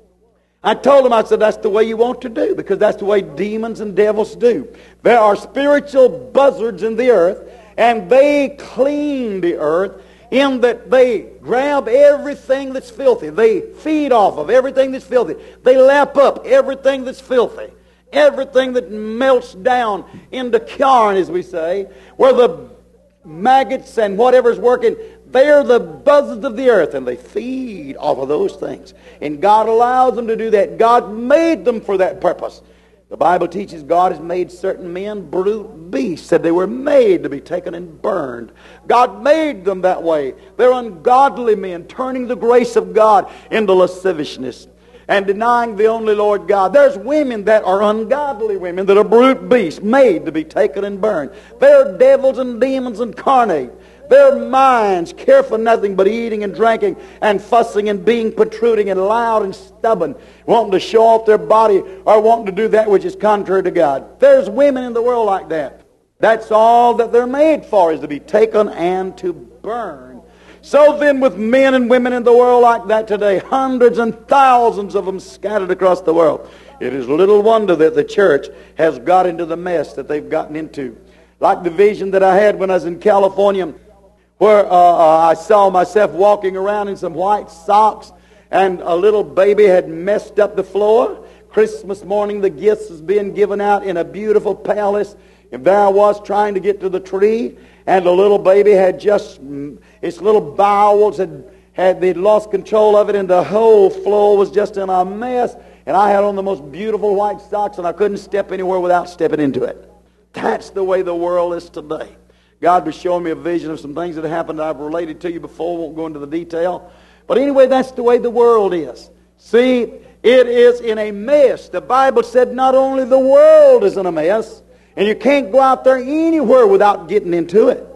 I told him, I said, that's the way you want to do, because that's the way demons and devils do. There are spiritual buzzards in the earth, and they clean the earth in that they grab everything that's filthy. They feed off of everything that's filthy. They lap up everything that's filthy. Everything that melts down into carn, as we say, where the maggots and whatever's working, they're the buzzards of the earth, and they feed off of those things. And God allows them to do that. God made them for that purpose. The Bible teaches God has made certain men brute beasts, said they were made to be taken and burned. God made them that way. They're ungodly men, turning the grace of God into lasciviousness and denying the only Lord God. There's women that are ungodly women, that are brute beasts, made to be taken and burned. They're devils and demons incarnate. Their minds care for nothing but eating and drinking and fussing and being protruding and loud and stubborn, wanting to show off their body or wanting to do that which is contrary to God. There's women in the world like that. That's all that they're made for, is to be taken and to burn. So then with men and women in the world like that today, hundreds and thousands of them scattered across the world, it is little wonder that the church has got into the mess that they've gotten into. Like the vision that I had when I was in California, where uh, uh, I saw myself walking around in some white socks, and a little baby had messed up the floor. Christmas morning, the gifts was being given out in a beautiful palace, and there I was trying to get to the tree, and the little baby had just, its little bowels had, had they'd lost control of it, and the whole floor was just in a mess, and I had on the most beautiful white socks, and I couldn't step anywhere without stepping into it. That's the way the world is today. God was showing me a vision of some things that happened that I've related to you before. Won't go into the detail. But anyway, that's the way the world is. See, it is in a mess. The Bible said not only the world is in a mess, and you can't go out there anywhere without getting into it.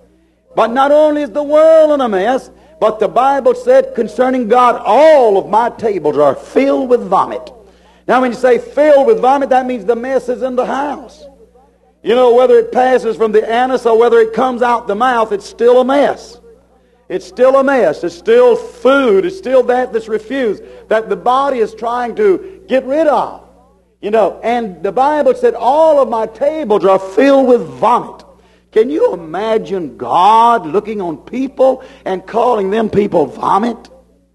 But not only is the world in a mess, but the Bible said concerning God, all of my tables are filled with vomit. Now when you say filled with vomit, that means the mess is in the house. You know, whether it passes from the anus or whether it comes out the mouth, it's still a mess. It's still a mess. It's still food. It's still that that's refused, that the body is trying to get rid of. You know, and the Bible said all of my tables are filled with vomit. Can you imagine God looking on people and calling them people vomit?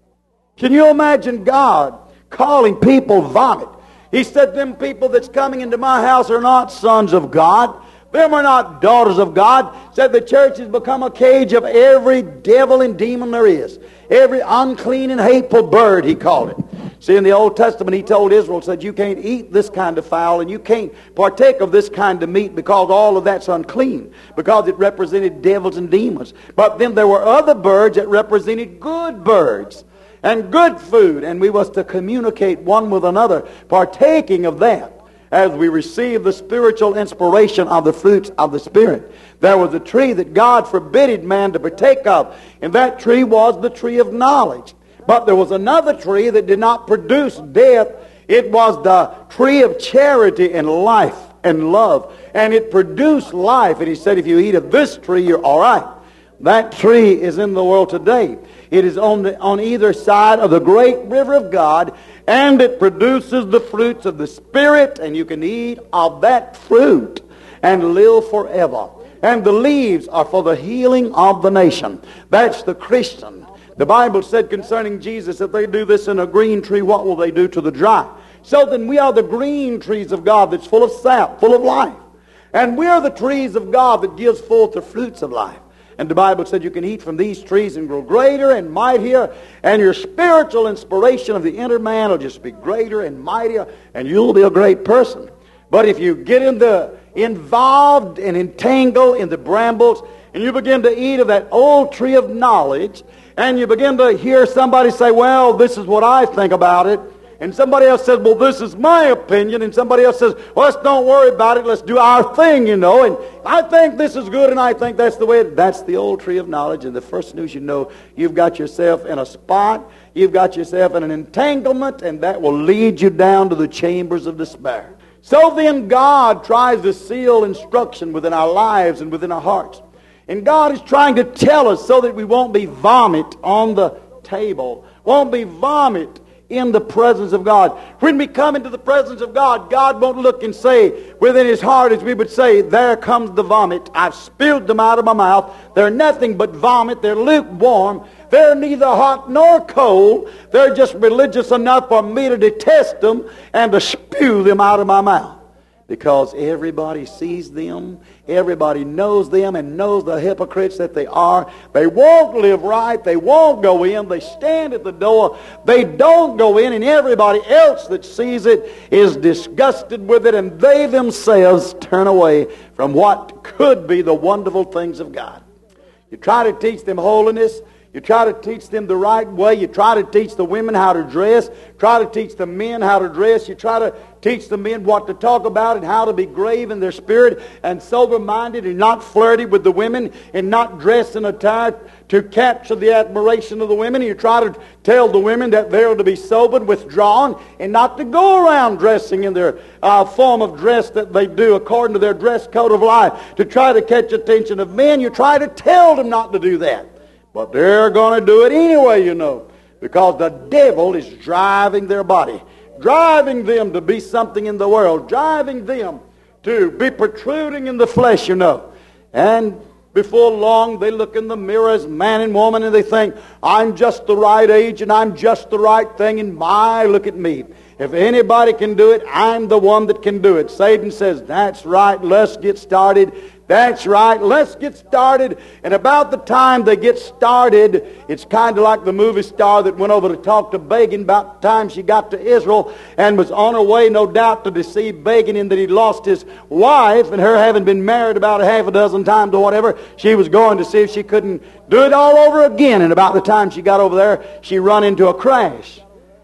Can you imagine God calling people vomit? He said, them people that's coming into my house are not sons of God. Them are not daughters of God. Said the church has become a cage of every devil and demon there is. Every unclean and hateful bird, he called it. See, in the Old Testament, he told Israel, said, you can't eat this kind of fowl and you can't partake of this kind of meat because all of that's unclean, because it represented devils and demons. But then there were other birds that represented good birds and good food, and we was to communicate one with another, partaking of that as we receive the spiritual inspiration of the fruits of the Spirit. There was a tree that God forbid man to partake of, and that tree was the tree of knowledge. But there was another tree that did not produce death. It was the tree of charity and life and love, and it produced life. And he said, if you eat of this tree, you're all right. That tree is in the world today. It is on the, on either side of the great river of God, and it produces the fruits of the Spirit, and you can eat of that fruit and live forever. And the leaves are for the healing of the nation. That's the Christian. The Bible said concerning Jesus, if they do this in a green tree, what will they do to the dry? So then we are the green trees of God that's full of sap, full of life. And we are the trees of God that gives forth the fruits of life. And the Bible said you can eat from these trees and grow greater and mightier, and your spiritual inspiration of the inner man will just be greater and mightier, and you'll be a great person. But if you get in the, involved and entangled in the brambles, and you begin to eat of that old tree of knowledge, and you begin to hear somebody say, well, this is what I think about it, and somebody else says, well, this is my opinion, and somebody else says, well, let's don't worry about it, let's do our thing, you know, and I think this is good, and I think that's the way it, that's the old tree of knowledge, and the first news you know, you've got yourself in a spot, you've got yourself in an entanglement, and that will lead you down to the chambers of despair. So then God tries to seal instruction within our lives and within our hearts. And God is trying to tell us so that we won't be vomit on the table, won't be vomit in the presence of God. When we come into the presence of God, God won't look and say within his heart, as we would say, there comes the vomit. I've spilled them out of my mouth. They're nothing but vomit. They're lukewarm. They're neither hot nor cold. They're just religious enough for me to detest them and to spew them out of my mouth. Because everybody sees them, everybody knows them and knows the hypocrites that they are. They won't live right, they won't go in, they stand at the door, they don't go in, and everybody else that sees it is disgusted with it, and they themselves turn away from what could be the wonderful things of God. You try to teach them holiness, you try to teach them the right way. You try to teach the women how to dress. Try to teach the men how to dress. You try to teach the men what to talk about and how to be grave in their spirit and sober-minded and not flirty with the women and not dress in attire to capture the admiration of the women. You try to tell the women that they're to be sobered, withdrawn, and not to go around dressing in their uh, form of dress that they do according to their dress code of life to try to catch attention of men. You try to tell them not to do that. But they're going to do it anyway, you know, because the devil is driving their body, driving them to be something in the world, driving them to be protruding in the flesh, you know. And before long, they look in the mirror as man and woman, and they think, I'm just the right age, and I'm just the right thing, and my, look at me. If anybody can do it, I'm the one that can do it. Satan says, that's right, let's get started. That's right, let's get started. And about the time they get started, it's kind of like the movie star that went over to talk to Begin about the time she got to Israel and was on her way, no doubt, to deceive Begin in that he'd lost his wife, and her having been married about a half a dozen times or whatever, she was going to see if she couldn't do it all over again. And about the time she got over there, she run into a crash.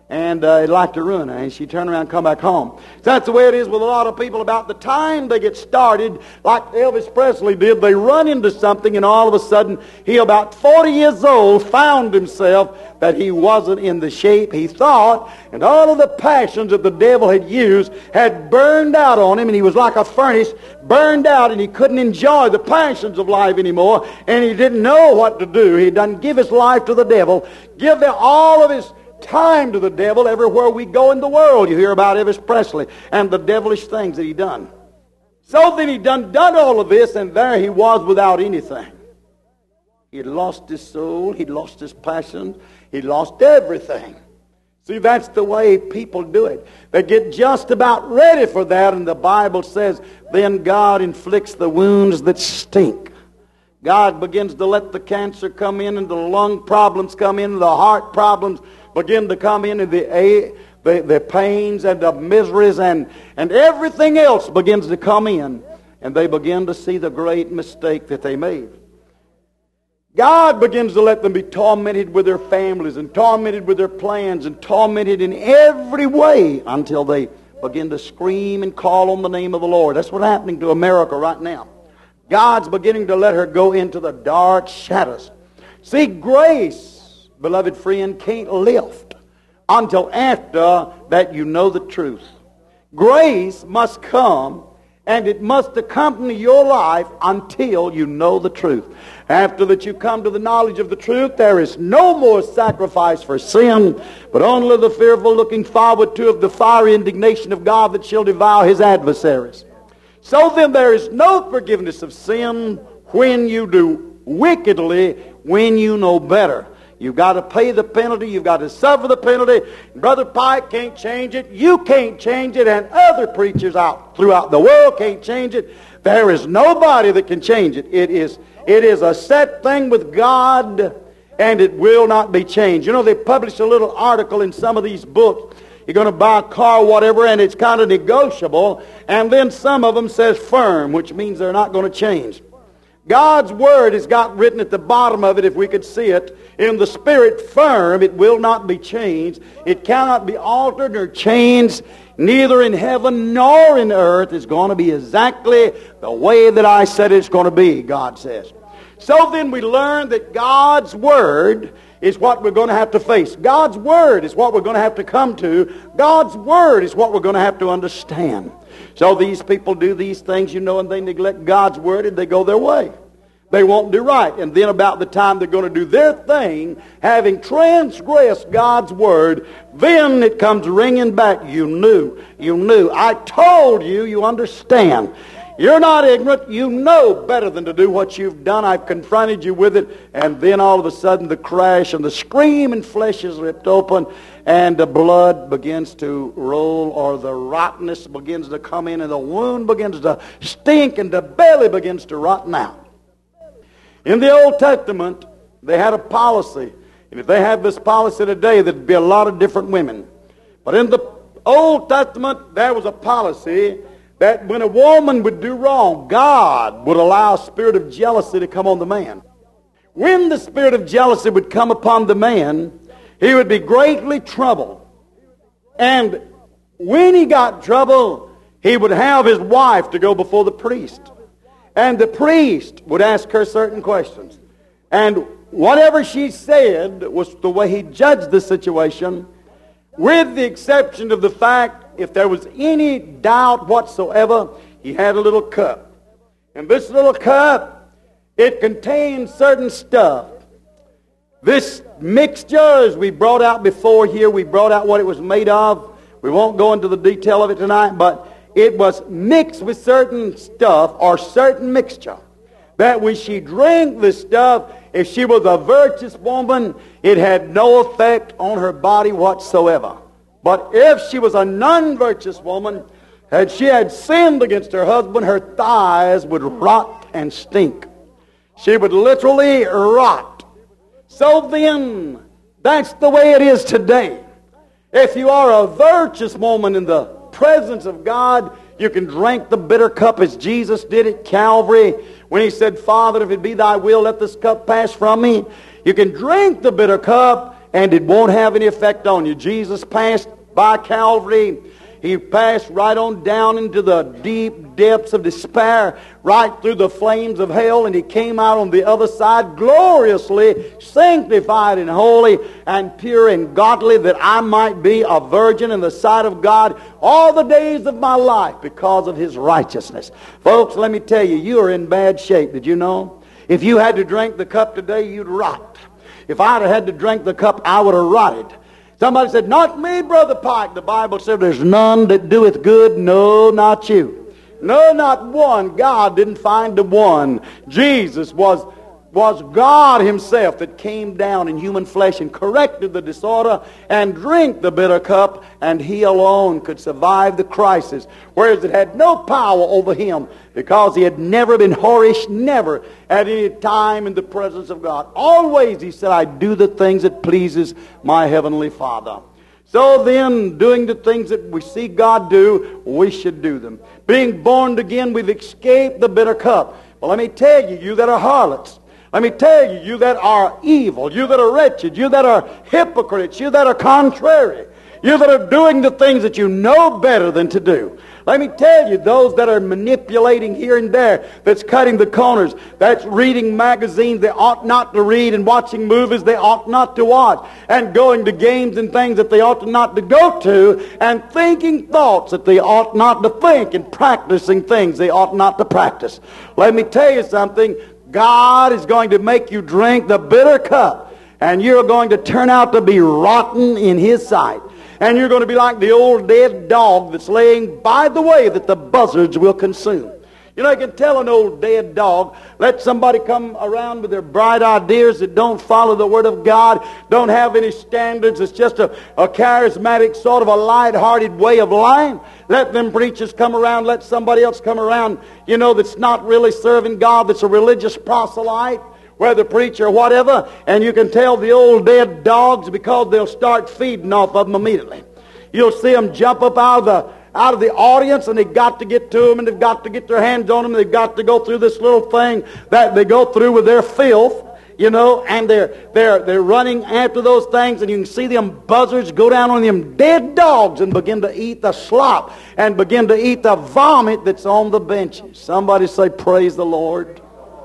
and uh, it'd like to ruin her, and she'd turn around and come back home. So that's the way it is with a lot of people. About the time they get started, like Elvis Presley did, they run into something, and all of a sudden, he, about forty years old, found himself that he wasn't in the shape he thought, and all of the passions that the devil had used had burned out on him, and he was like a furnace, burned out, and he couldn't enjoy the passions of life anymore, and he didn't know what to do. He done give his life to the devil, give all of his time to the devil. Everywhere we go in the world, you hear about Elvis Presley and the devilish things that he done. So then he done done all of this, and there he was without anything. He had lost his soul, he'd lost his passion, he'd lost everything. See, that's the way people do it. They get just about ready for that, and the Bible says, then God inflicts the wounds that stink. God begins to let the cancer come in, and the lung problems come in, and the heart problems begin to come in, and the, the, the pains and the miseries and, and everything else begins to come in, and they begin to see the great mistake that they made. God begins to let them be tormented with their families and tormented with their plans and tormented in every way until they begin to scream and call on the name of the Lord. That's what's happening to America right now. God's beginning to let her go into the dark shadows. See, grace, beloved friend, can't lift until after that you know the truth. Grace must come, and it must accompany your life until you know the truth. After that you come to the knowledge of the truth, there is no more sacrifice for sin, but only the fearful looking forward to of the fiery indignation of God that shall devour his adversaries. So then there is no forgiveness of sin when you do wickedly, when you know better. You've got to pay the penalty. You've got to suffer the penalty. Brother Pike can't change it. You can't change it. And other preachers out throughout the world can't change it. There is nobody that can change it. It is, it is a set thing with God, and it will not be changed. You know, they published a little article in some of these books. You're going to buy a car or whatever, and it's kind of negotiable. And then some of them says firm, which means they're not going to change. God's Word has got written at the bottom of it, if we could see it, in the Spirit, firm. It will not be changed. It cannot be altered or changed, neither in heaven nor in earth. It's going to be exactly the way that I said it's going to be, God says. So then we learn that God's Word is what we're going to have to face. God's Word is what we're going to have to come to. God's Word is what we're going to have to understand. So these people do these things, you know, and they neglect God's Word, and they go their way. They won't do right. And then about the time they're going to do their thing, having transgressed God's Word, then it comes ringing back. You knew. You knew. I told you. You understand. You're not ignorant. You know better than to do what you've done. I've confronted you with it. And then all of a sudden the crash and the scream and flesh is ripped open, and the blood begins to roll, or the rottenness begins to come in, and the wound begins to stink, and the belly begins to rotten out. In the Old Testament, they had a policy. And if they have this policy today, there'd be a lot of different women. But in the Old Testament, there was a policy that when a woman would do wrong, God would allow a spirit of jealousy to come on the man. When the spirit of jealousy would come upon the man, he would be greatly troubled. And when he got trouble, he would have his wife to go before the priest. And the priest would ask her certain questions. And whatever she said was the way he judged the situation, with the exception of the fact, if there was any doubt whatsoever, he had a little cup. And this little cup, it contained certain stuff. This mixture, as we brought out before here, we brought out what it was made of. We won't go into the detail of it tonight, but it was mixed with certain stuff, or certain mixture, that when she drank this stuff, if she was a virtuous woman, it had no effect on her body whatsoever. But if she was a non-virtuous woman, and she had sinned against her husband, her thighs would rot and stink. She would literally rot. So then, that's the way it is today. If you are a virtuous woman in the presence of God, you can drink the bitter cup as Jesus did at Calvary when he said, Father, if it be thy will, let this cup pass from me. You can drink the bitter cup, and it won't have any effect on you. Jesus passed by Calvary. He passed right on down into the deep depths of despair, right through the flames of hell, and He came out on the other side gloriously sanctified and holy and pure and godly, that I might be a virgin in the sight of God all the days of my life because of His righteousness. Folks, let me tell you, you are in bad shape. Did you know? If you had to drink the cup today, you'd rot. If I'd have had to drink the cup, I would have rotted. Somebody said, "Not me, Brother Pike." The Bible said, "There's none that doeth good, no, not you." No, not one. God didn't find the one. Jesus was, was God Himself that came down in human flesh and corrected the disorder and drank the bitter cup, and He alone could survive the crisis, whereas it had no power over Him because He had never been whorish, never at any time in the presence of God. Always He said, "I do the things that pleases my heavenly Father." So then, doing the things that we see God do, we should do them. Being born again, we've escaped the bitter cup. Well, let me tell you, you that are harlots, let me tell you, you that are evil, you that are wretched, you that are hypocrites, you that are contrary, you that are doing the things that you know better than to do. Let me tell you, those that are manipulating here and there, that's cutting the corners, that's reading magazines they ought not to read, and watching movies they ought not to watch, and going to games and things that they ought not to go to, and thinking thoughts that they ought not to think, and practicing things they ought not to practice. Let me tell you something. God is going to make you drink the bitter cup, and you're going to turn out to be rotten in His sight. And you're going to be like the old dead dog that's laying by the way that the buzzards will consume. You know, you can tell an old dead dog, let somebody come around with their bright ideas that don't follow the Word of God, don't have any standards, it's just a, a charismatic sort of a light-hearted way of life. Let them preachers come around, let somebody else come around, you know, that's not really serving God, that's a religious proselyte, whether preacher or whatever, and you can tell the old dead dogs because they'll start feeding off of them immediately. You'll see them jump up out of the out of the audience, and they've got to get to them, and they've got to get their hands on them. They've got to go through this little thing that they go through with their filth, you know, and they're they're they're running after those things, and you can see them buzzards go down on them dead dogs and begin to eat the slop and begin to eat the vomit that's on the benches. Somebody say, "Praise the Lord."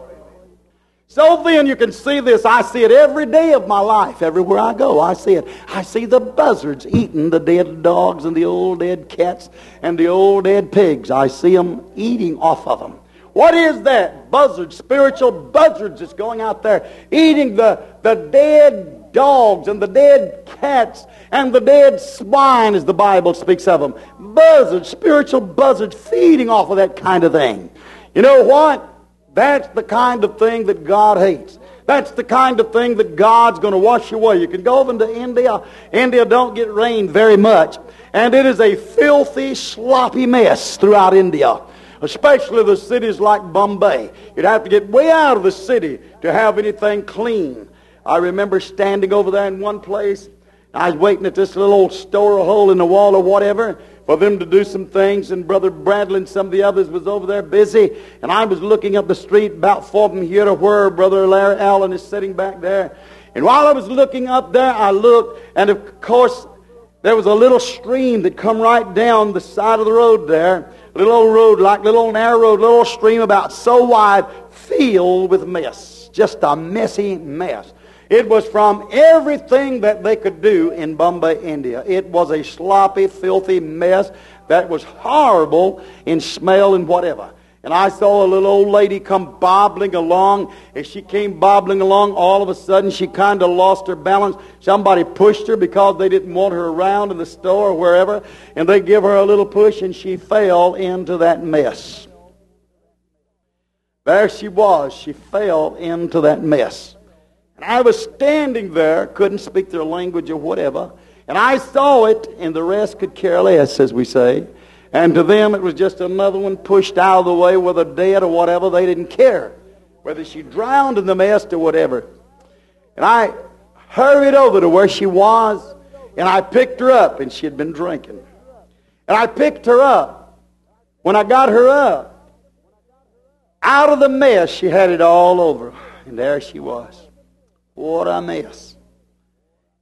So then you can see this. I see it every day of my life. Everywhere I go, I see it. I see the buzzards eating the dead dogs and the old dead cats and the old dead pigs. I see them eating off of them. What is that? Buzzards, spiritual buzzards that's going out there eating the, the dead dogs and the dead cats and the dead swine, as the Bible speaks of them. Buzzards, spiritual buzzards feeding off of that kind of thing. You know what? That's the kind of thing that God hates. That's the kind of thing that God's going to wash away. You can go over into India. India don't get rain very much. And it is a filthy, sloppy mess throughout India. Especially the cities like Bombay. You'd have to get way out of the city to have anything clean. I remember standing over there in one place. I was waiting at this little old store hole in the wall or whatever for them to do some things, and Brother Bradley and some of the others was over there busy, and I was looking up the street about from here to where Brother Larry Allen is sitting back there. And while I was looking up there, I looked, and of course there was a little stream that come right down the side of the road there, a little old road, like a little old narrow road, little stream about so wide, filled with mess, just a messy mess. It was from everything that they could do in Bombay, India. It was a sloppy, filthy mess that was horrible in smell and whatever. And I saw a little old lady come bobbling along. As she came bobbling along, all of a sudden she kind of lost her balance. Somebody pushed her because they didn't want her around in the store or wherever. And they give her a little push, and she fell into that mess. There she was. She fell into that mess. And I was standing there, couldn't speak their language or whatever, and I saw it, and the rest could care less, as we say. And to them, it was just another one pushed out of the way, whether dead or whatever. They didn't care whether she drowned in the mess or whatever. And I hurried over to where she was, and I picked her up, and she had been drinking. And I picked her up. When I got her up, out of the mess, she had it all over, and there she was. What a mess.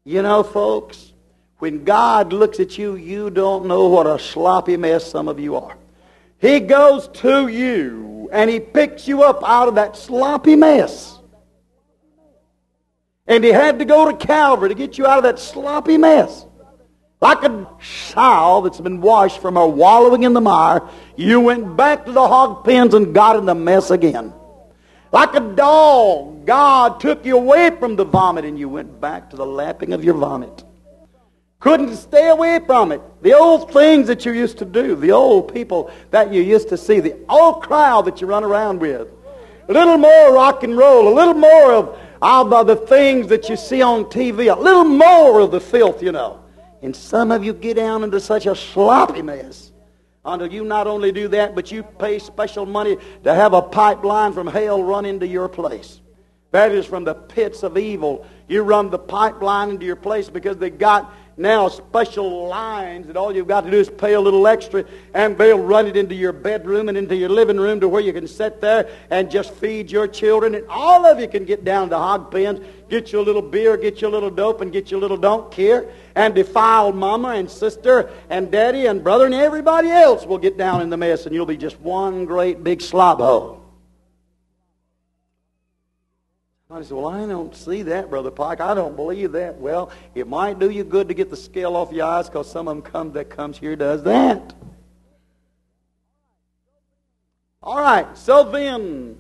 You know, folks, when God looks at you, you don't know what a sloppy mess some of you are. He goes to you and He picks you up out of that sloppy mess. And He had to go to Calvary to get you out of that sloppy mess. Like a child that's been washed from her wallowing in the mire, you went back to the hog pens and got in the mess again. Like a dog, God took you away from the vomit and you went back to the lapping of your vomit. Couldn't stay away from it. The old things that you used to do, the old people that you used to see, the old crowd that you run around with. A little more rock and roll, a little more of, of the things that you see on T V, a little more of the filth, you know. And some of you get down into such a sloppy mess until you not only do that, but you pay special money to have a pipeline from hell run into your place. That is from the pits of evil. You run the pipeline into your place because they got now special lines that all you've got to do is pay a little extra and they'll run it into your bedroom and into your living room to where you can sit there and just feed your children. And all of you can get down to hog pens, get you a little beer, get you a little dope, and get you a little don't care, and defile mama and sister and daddy and brother, and everybody else will get down in the mess, and you'll be just one great big slob hole. I said, well, I don't see that, Brother Pike. I don't believe that. Well, it might do you good to get the scale off your eyes because some of them come, that comes here does that. All right, so then,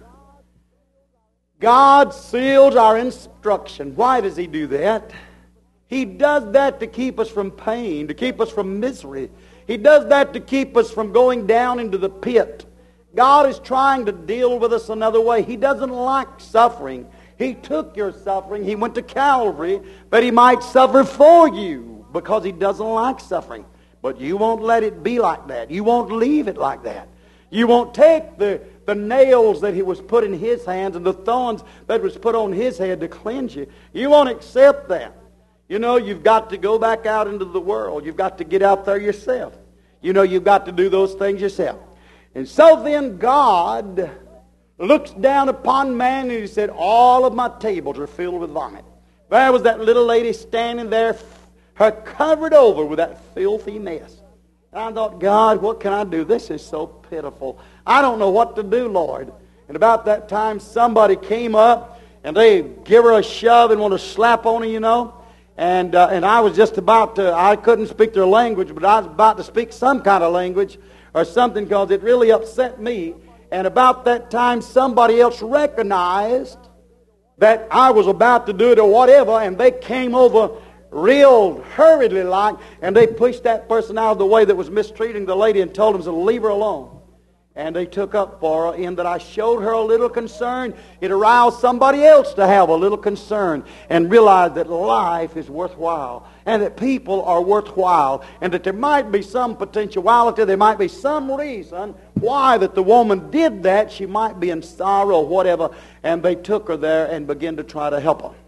God seals our instruction. Why does He do that? He does that to keep us from pain, to keep us from misery. He does that to keep us from going down into the pit. God is trying to deal with us another way. He doesn't like suffering. He took your suffering. He went to Calvary that He might suffer for you because He doesn't like suffering. But you won't let it be like that. You won't leave it like that. You won't take the, the nails that He was put in His hands and the thorns that was put on His head to cleanse you. You won't accept that. You know, you've got to go back out into the world. You've got to get out there yourself. You know, you've got to do those things yourself. And so then God looks down upon man and He said, all of my tables are filled with vomit. There was that little lady standing there, her covered over with that filthy mess. And I thought, God, what can I do? This is so pitiful. I don't know what to do, Lord. And about that time, somebody came up and they give her a shove and want to slap on her, you know. And uh, and I was just about to, I couldn't speak their language, but I was about to speak some kind of language or something because it really upset me. And about that time, somebody else recognized that I was about to do it or whatever, and they came over real hurriedly like, and they pushed that person out of the way that was mistreating the lady and told them to leave her alone. And they took up for her in that I showed her a little concern. It aroused somebody else to have a little concern and realize that life is worthwhile and that people are worthwhile and that there might be some potentiality, there might be some reason why that the woman did that. She might be in sorrow or whatever, and they took her there and began to try to help her.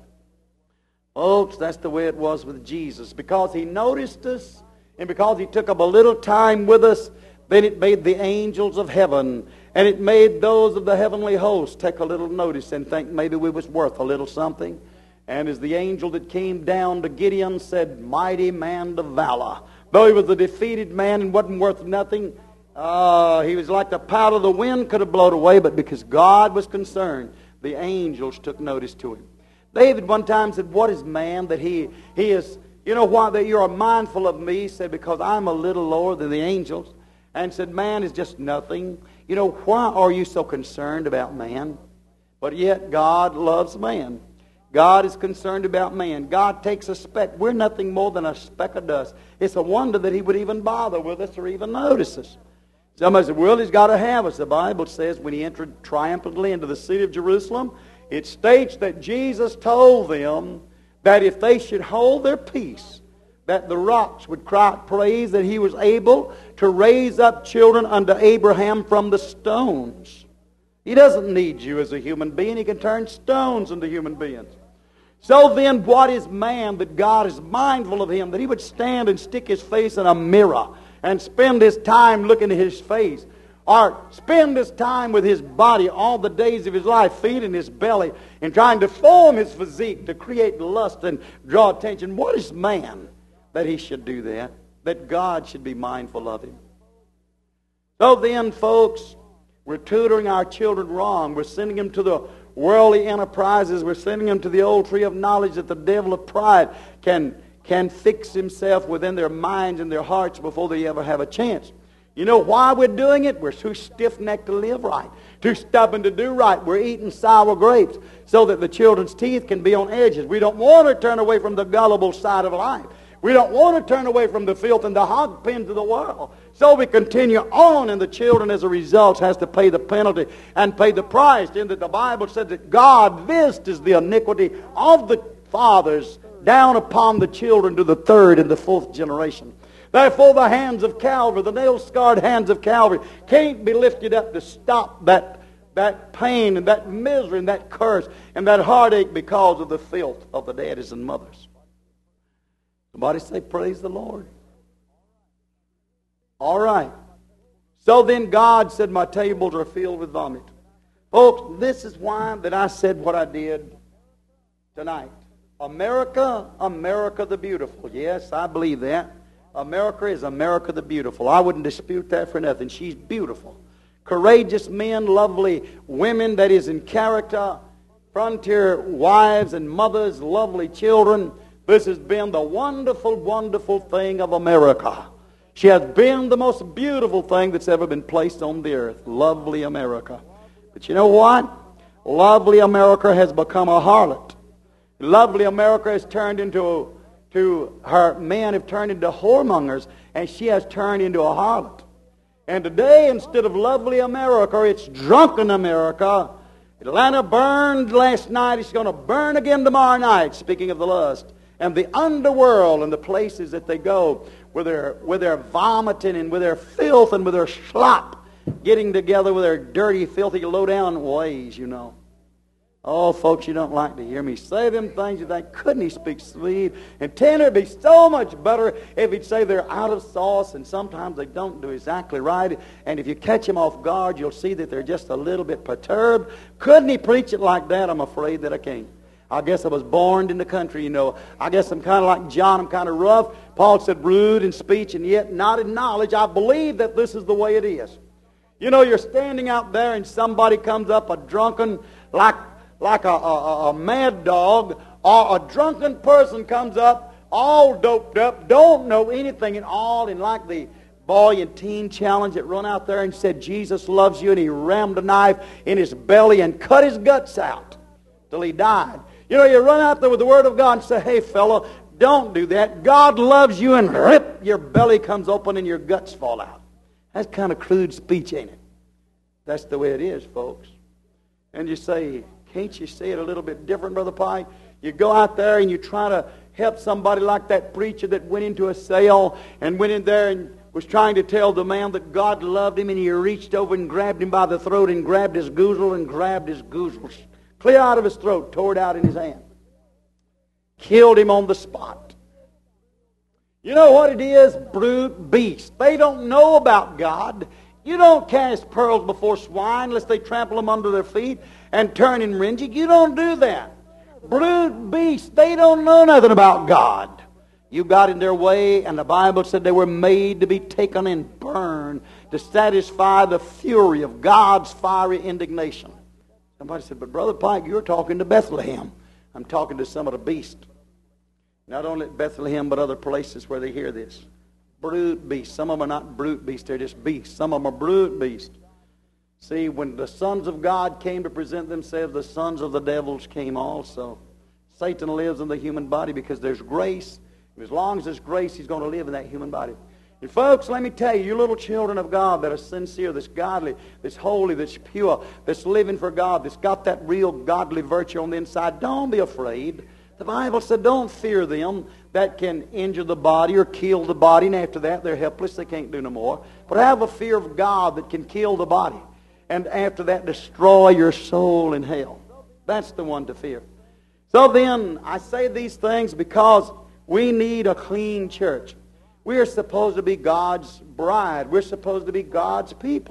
Folks, that's the way it was with Jesus. Because He noticed us and because He took up a little time with us, then it made the angels of heaven and it made those of the heavenly host take a little notice and think maybe we was worth a little something. And as the angel that came down to Gideon said, mighty man of valor. Though he was a defeated man and wasn't worth nothing, uh, he was like the powder the wind could have blown away, but because God was concerned, the angels took notice to him. David one time said, what is man that he, he is, you know why that you are mindful of me? He said, because I'm a little lower than the angels. And said, man is just nothing. You know, why are you so concerned about man? But yet God loves man. God is concerned about man. God takes a speck. We're nothing more than a speck of dust. It's a wonder that He would even bother with us or even notice us. Somebody said, well, He's got to have us. The Bible says when He entered triumphantly into the city of Jerusalem, it states that Jesus told them that if they should hold their peace, that the rocks would cry out praise, that He was able to raise up children unto Abraham from the stones. He doesn't need you as a human being. He can turn stones into human beings. So then, what is man that God is mindful of him, that He would stand and stick His face in a mirror and spend His time looking at His face? or spend his time with his body all the days of his life, feeding his belly and trying to form his physique to create lust and draw attention. What is man that he should do that? That God should be mindful of him. So then, folks, we're tutoring our children wrong. We're sending them to the worldly enterprises. We're sending them to the old tree of knowledge that the devil of pride can, can fix himself within their minds and their hearts before they ever have a chance. You know why we're doing it? We're too stiff-necked to live right, too stubborn to do right. We're eating sour grapes so that the children's teeth can be on edges. We don't want to turn away from the gullible side of life. We don't want to turn away from the filth and the hog pens of the world. So we continue on, and the children, as a result, has to pay the penalty and pay the price. In that the Bible says that God visits the iniquity of the fathers down upon the children to the third and the fourth generation. Therefore, the hands of Calvary, the nail-scarred hands of Calvary, can't be lifted up to stop that, that pain and that misery and that curse and that heartache because of the filth of the daddies and mothers. Somebody say, praise the Lord. All right. So then God said, my tables are filled with vomit. Folks, this is why that I said what I did tonight. America, America the beautiful. Yes, I believe that. America is America the beautiful. I wouldn't dispute that for nothing. She's beautiful. Courageous men, lovely women that is in character, frontier wives and mothers, lovely children. This has been the wonderful, wonderful thing of America. She has been the most beautiful thing that's ever been placed on the earth. Lovely America. But you know what? Lovely America has become a harlot. Lovely America has turned into to her men have turned into whoremongers, and she has turned into a harlot. And today, instead of lovely America, it's drunken America. Atlanta burned last night. It's going to burn again tomorrow night, speaking of the lust. And the underworld and the places that they go with their, with their vomiting and with their filth and with their slop, getting together with their dirty, filthy, low-down ways, you know. Oh, folks, you don't like to hear me say them things. You think, couldn't he speak sweet and tender? It'd be so much better if he'd say they're out of sauce, and sometimes they don't do exactly right. And if you catch him off guard, you'll see that they're just a little bit perturbed. Couldn't he preach it like that? I'm afraid that I can't. I guess I was born in the country, you know. I guess I'm kind of like John. I'm kind of rough. Paul said rude in speech and yet not in knowledge. I believe that this is the way it is. You know, you're standing out there and somebody comes up, a drunken, like... like a, a, a mad dog, or a drunken person comes up, all doped up, don't know anything at all, and like the boy and teen challenge that run out there and said, Jesus loves you, and he rammed a knife in his belly and cut his guts out till he died. You know, you run out there with the Word of God and say, hey, fellow, don't do that. God loves you, and rip, your belly comes open and your guts fall out. That's kind of crude speech, ain't it? That's the way it is, folks. And you say, can't you see it a little bit different, Brother Pike? You go out there and you try to help somebody like that preacher that went into a cell and went in there and was trying to tell the man that God loved him, and he reached over and grabbed him by the throat and grabbed his goozle and grabbed his goozle clear out of his throat, tore it out in his hand. Killed him on the spot. You know what it is? Brute beast. They don't know about God. You don't cast pearls before swine lest they trample them under their feet and turn and rend you. You don't do that. Brute beasts, they don't know nothing about God. You got in their way, and the Bible said they were made to be taken and burned to satisfy the fury of God's fiery indignation. Somebody said, but Brother Pike, you're talking to Bethlehem. I'm talking to some of the beasts. Not only at Bethlehem, but other places where they hear this. Brute beasts. Some of them are not brute beasts, they're just beasts. Some of them are brute beasts. See, when the sons of God came to present themselves, the sons of the devils came also. Satan lives in the human body because there's grace. As long as there's grace, he's going to live in that human body. And folks, let me tell you, you little children of God that are sincere, that's godly, that's holy, that's pure, that's living for God, that's got that real godly virtue on the inside, don't be afraid. The Bible said don't fear them that can injure the body or kill the body, and after that they're helpless, they can't do no more. But have a fear of God that can kill the body, and after that destroy your soul in hell. That's the one to fear. So then, I say these things because we need a clean church. We are supposed to be God's bride. We're supposed to be God's people.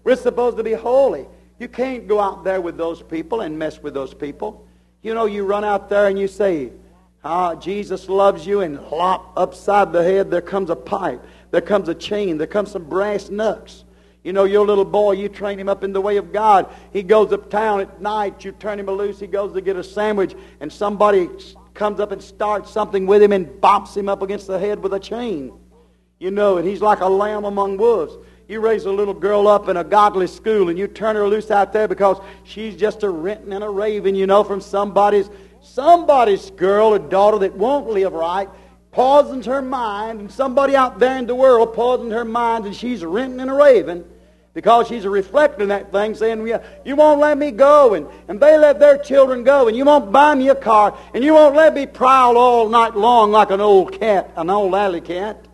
We're supposed to be holy. You can't go out there with those people and mess with those people. You know, you run out there and you say, ah, Jesus loves you, and lop, upside the head there comes a pipe. There comes a chain. There comes some brass knucks. You know, your little boy, you train him up in the way of God. He goes uptown at night. You turn him loose. He goes to get a sandwich, and somebody comes up and starts something with him and bops him up against the head with a chain. You know, and he's like a lamb among wolves. You raise a little girl up in a godly school, and you turn her loose out there because she's just a renting and a raving, you know, from somebody's somebody's girl, a daughter that won't live right, poisons her mind, and somebody out there in the world poisons her mind, and she's renting and a raving. Because she's reflecting that thing, saying, you won't let me go, and, and they let their children go, and you won't buy me a car, and you won't let me prowl all night long like an old cat, an old alley cat.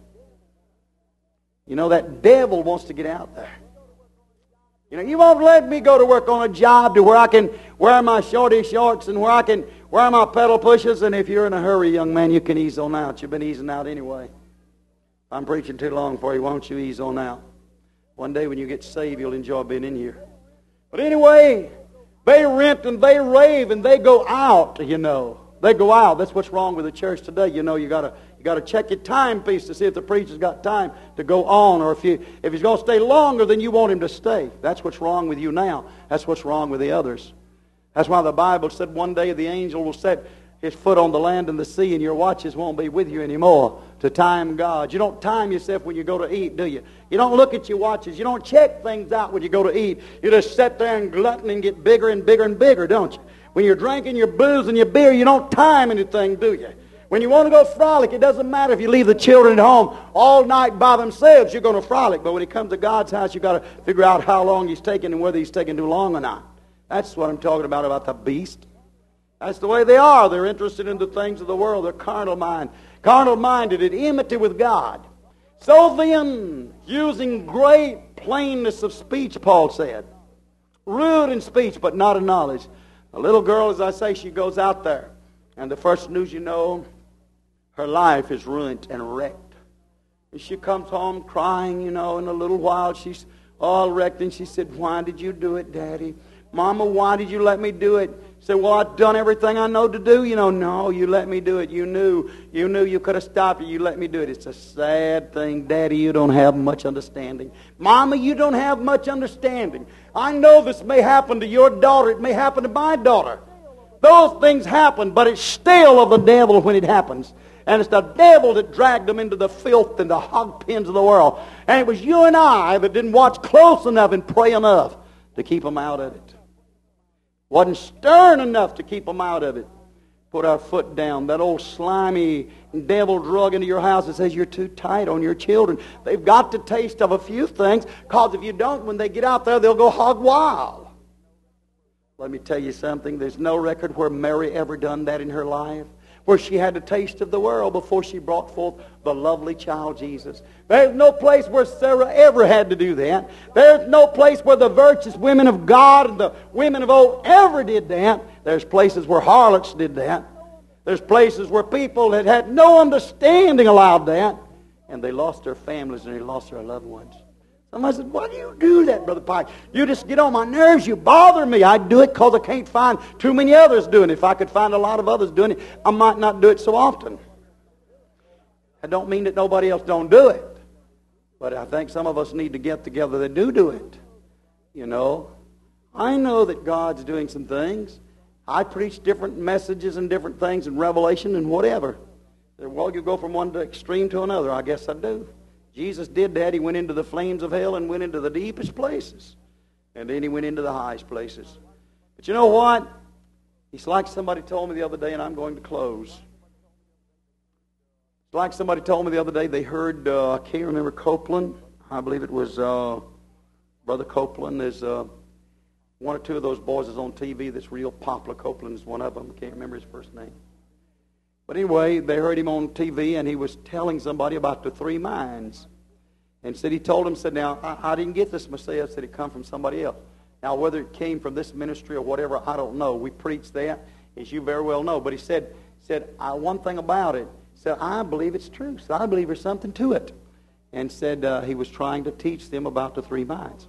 You know, that devil wants to get out there. You know, you won't let me go to work on a job to where I can wear my shorty shorts and where I can wear my pedal pushers, and if you're in a hurry, young man, you can ease on out. You've been easing out anyway. I'm preaching too long for you. Won't you ease on out? One day when you get saved, you'll enjoy being in here. But anyway, they rent and they rave and they go out, you know. They go out. That's what's wrong with the church today. You know, you gotta you gotta check your timepiece to see if the preacher's got time to go on, or if you if he's gonna stay longer than you want him to stay. That's what's wrong with you now. That's what's wrong with the others. That's why the Bible said one day the angel will set his foot on the land and the sea, and your watches won't be with you anymore to time God. You don't time yourself when you go to eat, do you? You don't look at your watches. You don't check things out when you go to eat. You just sit there and glutton and get bigger and bigger and bigger, don't you? When you're drinking your booze and your beer, you don't time anything, do you? When you want to go frolic, it doesn't matter if you leave the children at home all night by themselves, you're going to frolic. But when it comes to God's house, you've got to figure out how long He's taking and whether He's taking too long or not. That's what I'm talking about, about the beast. That's the way they are. They're interested in the things of the world. They're carnal mind, carnal minded, at enmity with God. So then, using great plainness of speech, Paul said, rude in speech, but not in knowledge. A little girl, as I say, she goes out there, and the first news you know, her life is ruined and wrecked. And she comes home crying, you know, in a little while she's all wrecked, and she said, why did you do it, Daddy? Mama, why did you let me do it? Say, well, I've done everything I know to do. You know, no, you let me do it. You knew. You knew you could have stopped it. You let me do it. It's a sad thing. Daddy, you don't have much understanding. Mama, you don't have much understanding. I know this may happen to your daughter. It may happen to my daughter. Those things happen, but it's still of the devil when it happens. And it's the devil that dragged them into the filth and the hog pens of the world. And it was you and I that didn't watch close enough and pray enough to keep them out of it. Wasn't stern enough to keep them out of it. Put our foot down. That old slimy devil drug into your house that says you're too tight on your children. They've got to taste of a few things, because if you don't, when they get out there, they'll go hog wild. Let me tell you something. There's no record where Mary ever done that in her life, where she had a taste of the world before she brought forth the lovely child Jesus. There's no place where Sarah ever had to do that. There's no place where the virtuous women of God and the women of old ever did that. There's places where harlots did that. There's places where people that had no understanding allowed that, and they lost their families and they lost their loved ones. Somebody said, why do you do that, Brother Pike? You just get on my nerves. You bother me. I do it because I can't find too many others doing it. If I could find a lot of others doing it, I might not do it so often. I don't mean that nobody else don't do it. But I think some of us need to get together that do do it. You know, I know that God's doing some things. I preach different messages and different things in Revelation and whatever. Well, you go from one extreme to another. I guess I do. Jesus did that. He went into the flames of hell and went into the deepest places. And then he went into the highest places. But you know what? It's like somebody told me the other day, and I'm going to close. It's like somebody told me the other day they heard, uh, I can't remember, Copeland. I believe it was uh, Brother Copeland. There's uh, one or two of those boys is on T V that's real popular. Copeland is one of them. I can't remember his first name. But anyway, they heard him on T V, and he was telling somebody about the three minds. And said he told him, said, now, I, I didn't get this myself. Said it come from somebody else. Now, whether it came from this ministry or whatever, I don't know. We preached that, as you very well know. But he said, said I, one thing about it, said, I believe it's true. Said, I believe there's something to it. And said uh, he was trying to teach them about the three minds.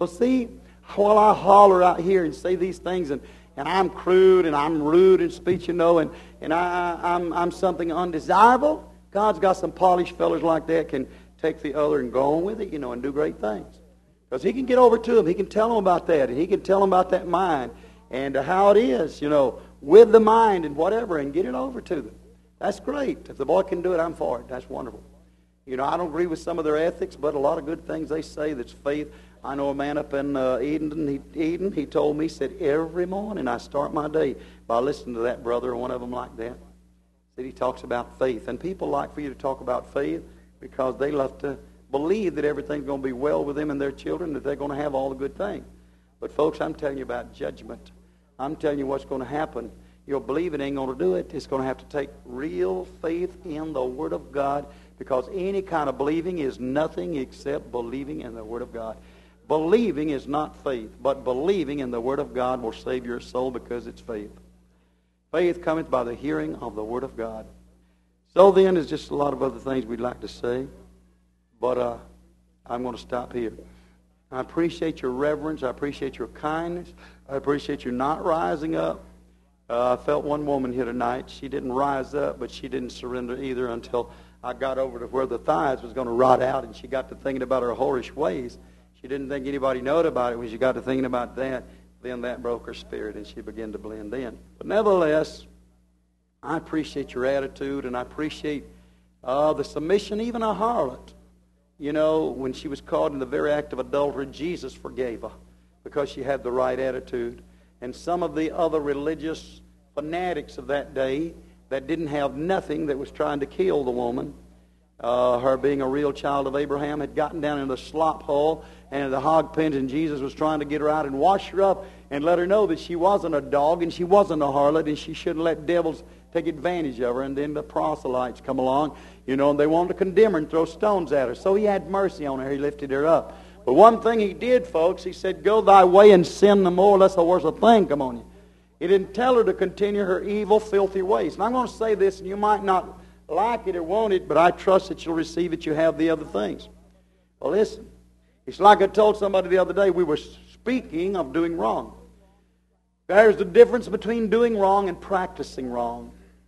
So see, while I holler out here and say these things, and, and I'm crude and I'm rude in speech, you know, and, and I, I'm, I'm something undesirable, God's got some polished fellas like that can take the other and go on with it, you know, and do great things. Because he can get over to them. He can tell them about that, and he can tell them about that mind and uh, how it is, you know, with the mind and whatever, and get it over to them. That's great. If the boy can do it, I'm for it. That's wonderful. You know, I don't agree with some of their ethics, but a lot of good things they say that's faith. I know a man up in uh, Eden, he, Eden, he told me, he said, every morning I start my day by listening to that brother, one of them like that. Said he talks about faith. And people like for you to talk about faith because they love to believe that everything's going to be well with them and their children, that they're going to have all the good things. But folks, I'm telling you about judgment. I'm telling you what's going to happen. You'll believe it ain't going to do it. It's going to have to take real faith in the Word of God, because any kind of believing is nothing except believing in the Word of God. Believing is not faith, but believing in the Word of God will save your soul because it's faith. Faith cometh by the hearing of the Word of God. So then, there's just a lot of other things we'd like to say, but uh, I'm going to stop here. I appreciate your reverence. I appreciate your kindness. I appreciate you not rising up. Uh, I felt one woman here tonight. She didn't rise up, but she didn't surrender either until I got over to where the thighs was going to rot out, and she got to thinking about her whorish ways. She didn't think anybody knowed about it. When she got to thinking about that, then that broke her spirit, and she began to blend in. But nevertheless, I appreciate your attitude, and I appreciate uh, the submission, even a harlot. You know, when she was caught in the very act of adultery, Jesus forgave her because she had the right attitude. And some of the other religious fanatics of that day that didn't have nothing, that was trying to kill the woman, uh, her being a real child of Abraham, had gotten down in the slop hole and in the hog pens, and Jesus was trying to get her out and wash her up and let her know that she wasn't a dog and she wasn't a harlot and she shouldn't let devils take advantage of her. And then the proselytes come along, you know, and they wanted to condemn her and throw stones at her. So he had mercy on her. He lifted her up. But one thing he did, folks, he said, go thy way and sin no more, lest the worst thing come on you. He didn't tell her to continue her evil, filthy ways. And I'm going to say this, and you might not like it or want it, but I trust that you'll receive it. You have the other things. Well, listen. It's like I told somebody the other day, we were speaking of doing wrong. There's the difference between doing wrong and practicing wrong.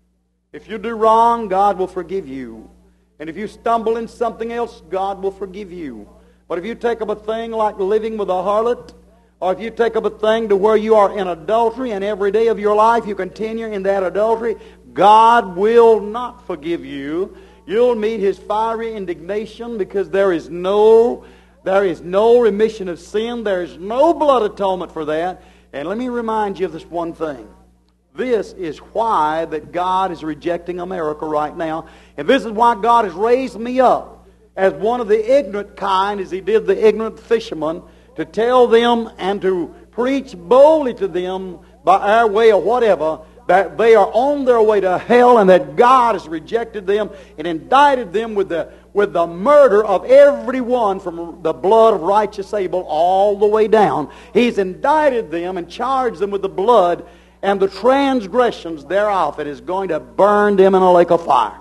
If you do wrong, God will forgive you. And if you stumble in something else, God will forgive you. But if you take up a thing like living with a harlot, or if you take up a thing to where you are in adultery and every day of your life you continue in that adultery, God will not forgive you. You'll meet His fiery indignation, because there is no, there is no remission of sin. There is no blood atonement for that. And let me remind you of this one thing. This is why that God is rejecting America right now. And this is why God has raised me up as one of the ignorant kind, as He did the ignorant fishermen, to tell them and to preach boldly to them by our way or whatever, that they are on their way to hell, and that God has rejected them and indicted them with the, with the murder of everyone from the blood of righteous Abel all the way down. He's indicted them and charged them with the blood and the transgressions thereof. It is going to burn them in a lake of fire.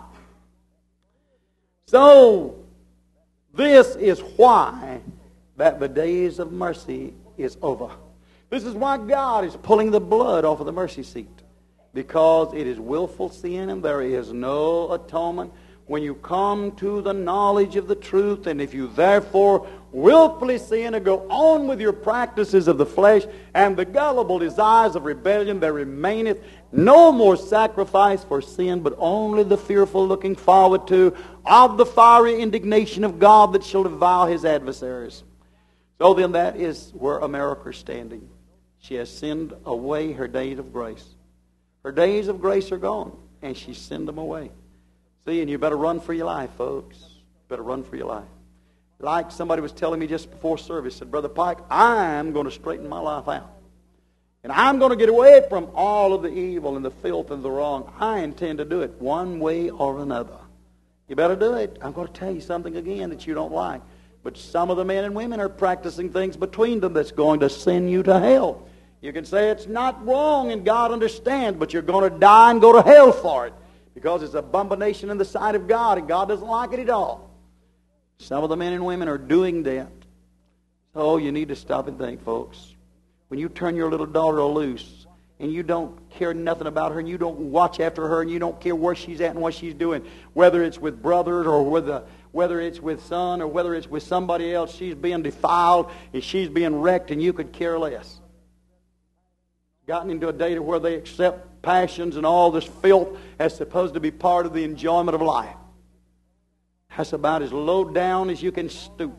So, this is why that the days of mercy is over. This is why God is pulling the blood off of the mercy seat. Because it is willful sin and there is no atonement. When you come to the knowledge of the truth, and if you therefore willfully sin and go on with your practices of the flesh and the gullible desires of rebellion, there remaineth no more sacrifice for sin, but only the fearful looking forward to of the fiery indignation of God that shall devour His adversaries. So then that is where America is standing. She has sinned away her days of grace. Her days of grace are gone, and she sent them away. See, and you better run for your life, folks. You better run for your life. Like somebody was telling me just before service, said, Brother Pike, I'm going to straighten my life out. And I'm going to get away from all of the evil and the filth and the wrong. I intend to do it one way or another. You better do it. I'm going to tell you something again that you don't like. But some of the men and women are practicing things between them that's going to send you to hell. You can say it's not wrong and God understands, but you're going to die and go to hell for it, because it's an abomination in the sight of God, and God doesn't like it at all. Some of the men and women are doing that. Oh, you need to stop and think, folks. When you turn your little daughter loose and you don't care nothing about her and you don't watch after her and you don't care where she's at and what she's doing, whether it's with brothers or with a, whether it's with son or whether it's with somebody else, she's being defiled and she's being wrecked and you could care less. Gotten into a day to where they accept passions and all this filth as supposed to be part of the enjoyment of life. That's about as low down as you can stoop.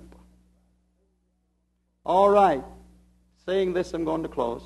All right. Saying this, I'm going to close.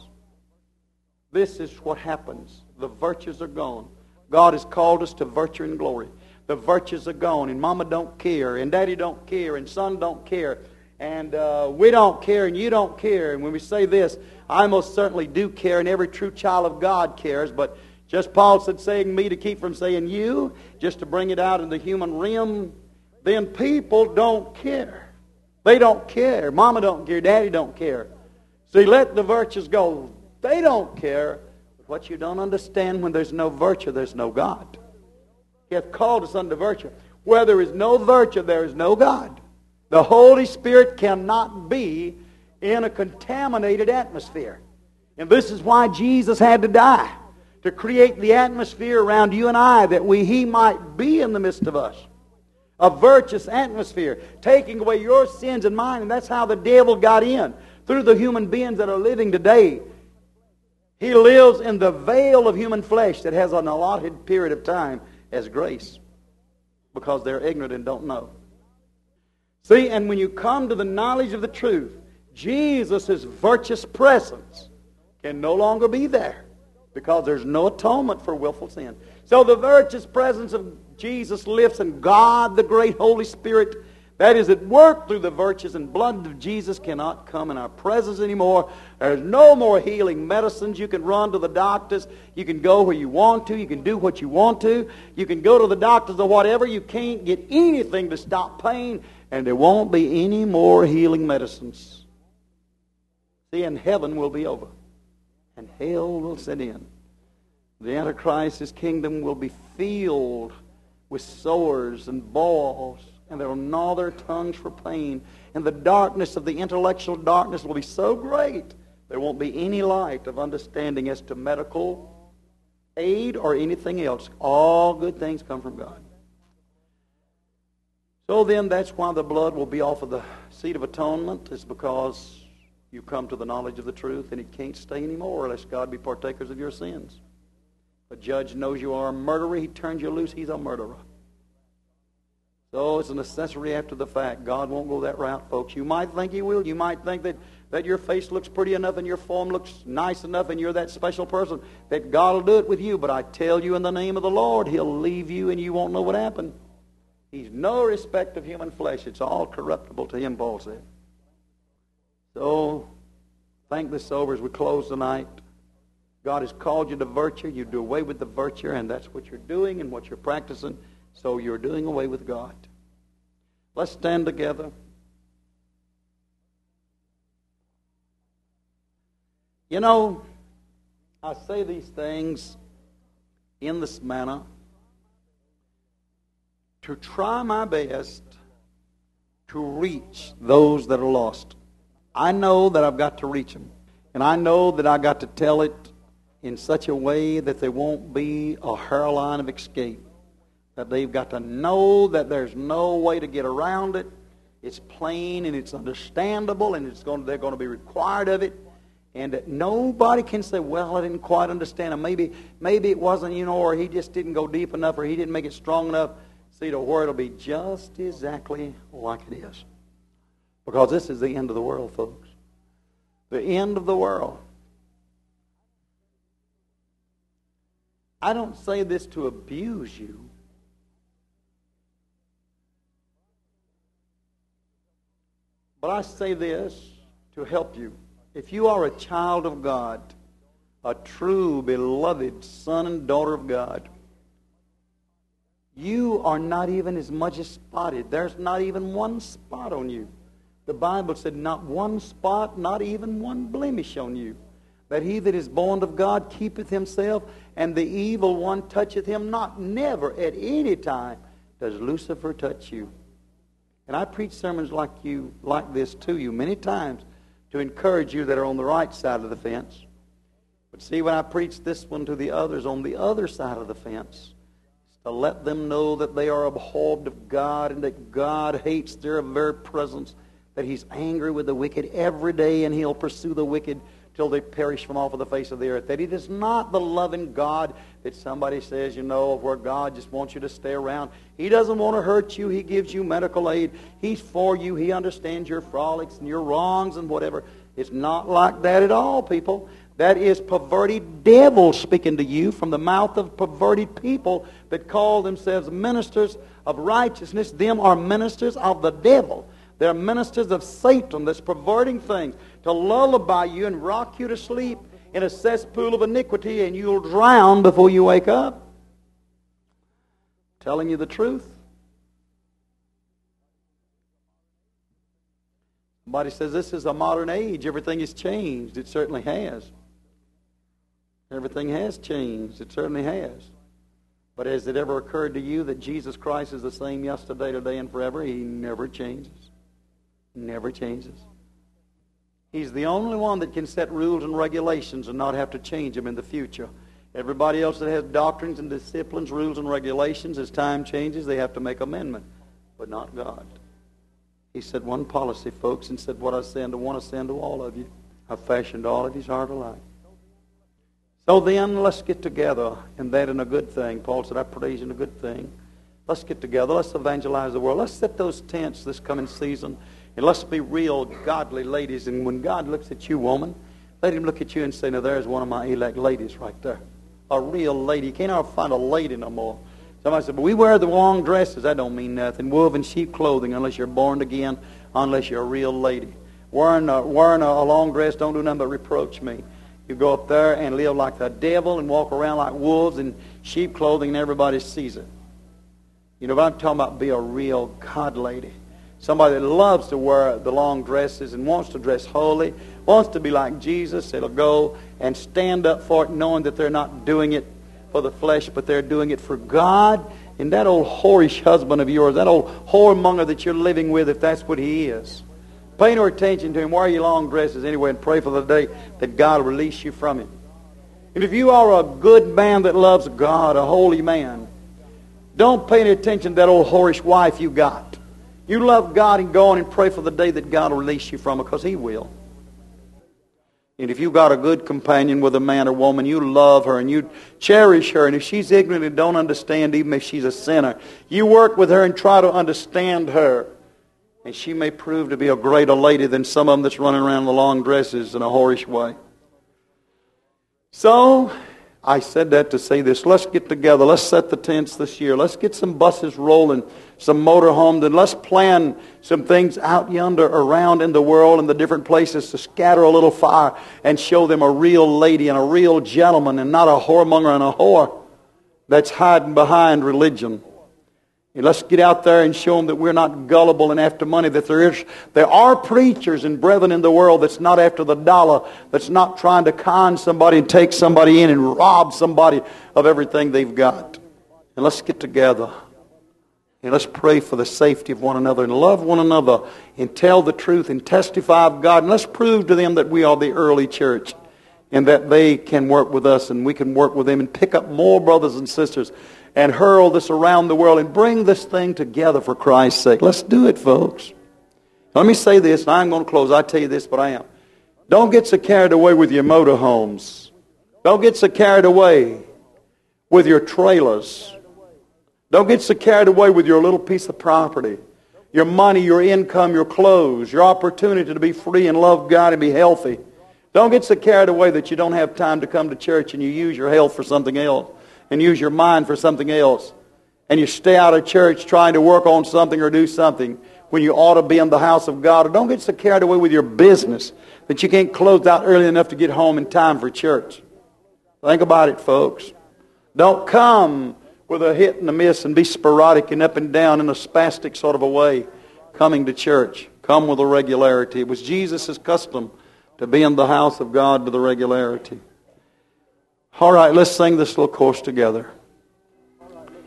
This is what happens. The virtues are gone. God has called us to virtue and glory. The virtues are gone, and Mama don't care, and Daddy don't care, and Son don't care, and uh, we don't care, and you don't care. And when we say this, I most certainly do care, and every true child of God cares, but just Paul said, saying me to keep from saying you, just to bring it out in the human realm, then people don't care. They don't care. Mama don't care. Daddy don't care. See, let the virtues go. They don't care. But what you don't understand, when there's no virtue, there's no God. He hath called us unto virtue. Where there is no virtue, there is no God. The Holy Spirit cannot be in a contaminated atmosphere. And this is why Jesus had to die, to create the atmosphere around you and I, that we He might be in the midst of us. A virtuous atmosphere, taking away your sins and mine. And that's how the devil got in, through the human beings that are living today. He lives in the veil of human flesh that has an allotted period of time as grace, because they're ignorant and don't know. See, and when you come to the knowledge of the truth, Jesus' virtuous presence can no longer be there, because there's no atonement for willful sin. So the virtuous presence of Jesus lives, and God, the great Holy Spirit, that is at work through the virtues and blood of Jesus, cannot come in our presence anymore. There's no more healing medicines. You can run to the doctors. You can go where you want to. You can do what you want to. You can go to the doctors or whatever. You can't get anything to stop pain, and there won't be any more healing medicines. See, and heaven will be over, and hell will set in. The Antichrist's kingdom will be filled with sores and boils, and they will gnaw their tongues for pain. And the darkness of the intellectual darkness will be so great, there won't be any light of understanding as to medical aid or anything else. All good things come from God. So then, that's why the blood will be off of the seat of atonement, is because you come to the knowledge of the truth, and it can't stay anymore unless God be partakers of your sins. A judge knows you are a murderer. He turns you loose. He's a murderer. So it's a necessity after the fact. God won't go that route, folks. You might think He will. You might think that, that your face looks pretty enough and your form looks nice enough and you're that special person that God will do it with you. But I tell you, in the name of the Lord, He'll leave you and you won't know what happened. He's no respect of human flesh. It's all corruptible to Him, Paul said. So, think this over as we close tonight. God has called you to virtue. You do away with the virtue, and that's what you're doing and what you're practicing. So you're doing away with God. Let's stand together. You know, I say these things in this manner to try my best to reach those that are lost. I know that I've got to reach them. And I know that I've got to tell it in such a way that there won't be a hairline of escape. That they've got to know that there's no way to get around it. It's plain and it's understandable, and it's going to, they're going to be required of it. And that nobody can say, well, I didn't quite understand it. Maybe, maybe it wasn't, you know, or he just didn't go deep enough, or he didn't make it strong enough. See, to where it'll be just exactly like it is. Because this is the end of the world, folks. The end of the world. I don't say this to abuse you. But I say this to help you. If you are a child of God, a true, beloved son and daughter of God, you are not even as much as spotted. There's not even one spot on you. The Bible said not one spot, not even one blemish on you. That he that is born of God keepeth himself, and the evil one toucheth him not. Never at any time does Lucifer touch you. And I preach sermons like you, like this to you many times to encourage you that are on the right side of the fence. But see, when I preach this one to the others on the other side of the fence, it's to let them know that they are abhorred of God and that God hates their very presence, that He's angry with the wicked every day and He'll pursue the wicked till they perish from off of the face of the earth. That it is not the loving God that somebody says, you know, where God just wants you to stay around. He doesn't want to hurt you. He gives you medical aid. He's for you. He understands your frolics and your wrongs and whatever. It's not like that at all, people. That is perverted devils speaking to you from the mouth of perverted people that call themselves ministers of righteousness. Them are ministers of the devil. They're ministers of Satan that's perverting things to lullaby you and rock you to sleep in a cesspool of iniquity, and you'll drown before you wake up. Telling you the truth. Somebody says this is a modern age. Everything has changed. It certainly has. Everything has changed. It certainly has. But has it ever occurred to you that Jesus Christ is the same yesterday, today, and forever? He never changes. Never changes. He's the only one that can set rules and regulations and not have to change them in the future. Everybody else that has doctrines and disciplines, rules and regulations, as time changes, they have to make amendment. But not God. He said one policy, folks, and said, what I say unto one, I say unto all of you. I've fashioned all of his heart alike. So then, let's get together, and that in a good thing. Paul said, I praise in a good thing. Let's get together. Let's evangelize the world. Let's set those tents this coming season. And let's be real godly ladies. And when God looks at you, woman, let Him look at you and say, now there's one of my elect ladies right there. A real lady. You can't ever find a lady no more. Somebody said, but we wear the long dresses. That don't mean nothing. Woven sheep clothing unless you're born again, unless you're a real lady. Wearing a, wearing a, a long dress don't do nothing but reproach me. You go up there and live like the devil and walk around like wolves in sheep clothing and everybody sees it. You know, what I'm talking about, be a real God lady. Somebody that loves to wear the long dresses and wants to dress holy, wants to be like Jesus. It'll go and stand up for it knowing that they're not doing it for the flesh, but they're doing it for God. And that old whorish husband of yours, that old whoremonger that you're living with, if that's what he is, pay no attention to him. Wear your long dresses anyway and pray for the day that God will release you from him. And if you are a good man that loves God, a holy man, don't pay any attention to that old whorish wife you got. You love God and go on and pray for the day that God will release you from her, because He will. And if you've got a good companion with a man or woman, you love her and you cherish her. And if she's ignorant and don't understand, even if she's a sinner, you work with her and try to understand her. And she may prove to be a greater lady than some of them that's running around in the long dresses in a whorish way. So, I said that to say this. Let's get together. Let's set the tents this year. Let's get some buses rolling, some motorhomes, and let's plan some things out yonder around in the world in the different places to scatter a little fire and show them a real lady and a real gentleman and not a whoremonger and a whore that's hiding behind religion. And let's get out there and show them that we're not gullible and after money, that there is, there are preachers and brethren in the world that's not after the dollar, that's not trying to con somebody and take somebody in and rob somebody of everything they've got. And let's get together and let's pray for the safety of one another and love one another and tell the truth and testify of God. And let's prove to them that we are the early church and that they can work with us and we can work with them and pick up more brothers and sisters and hurl this around the world and bring this thing together for Christ's sake. Let's do it, folks. Let me say this, and I'm going to close. I tell you this, but I am. Don't get so carried away with your motorhomes. Don't get so carried away with your trailers. Don't get so carried away with your little piece of property, your money, your income, your clothes, your opportunity to be free and love God and be healthy. Don't get so carried away that you don't have time to come to church and you use your health for something else and use your mind for something else. And you stay out of church trying to work on something or do something when you ought to be in the house of God. Or don't get so carried away with your business that you can't close out early enough to get home in time for church. Think about it, folks. Don't come with a hit and a miss and be sporadic and up and down in a spastic sort of a way coming to church. Come with a regularity. It was Jesus' custom to be in the house of God with a regularity. All right, let's sing this little chorus together.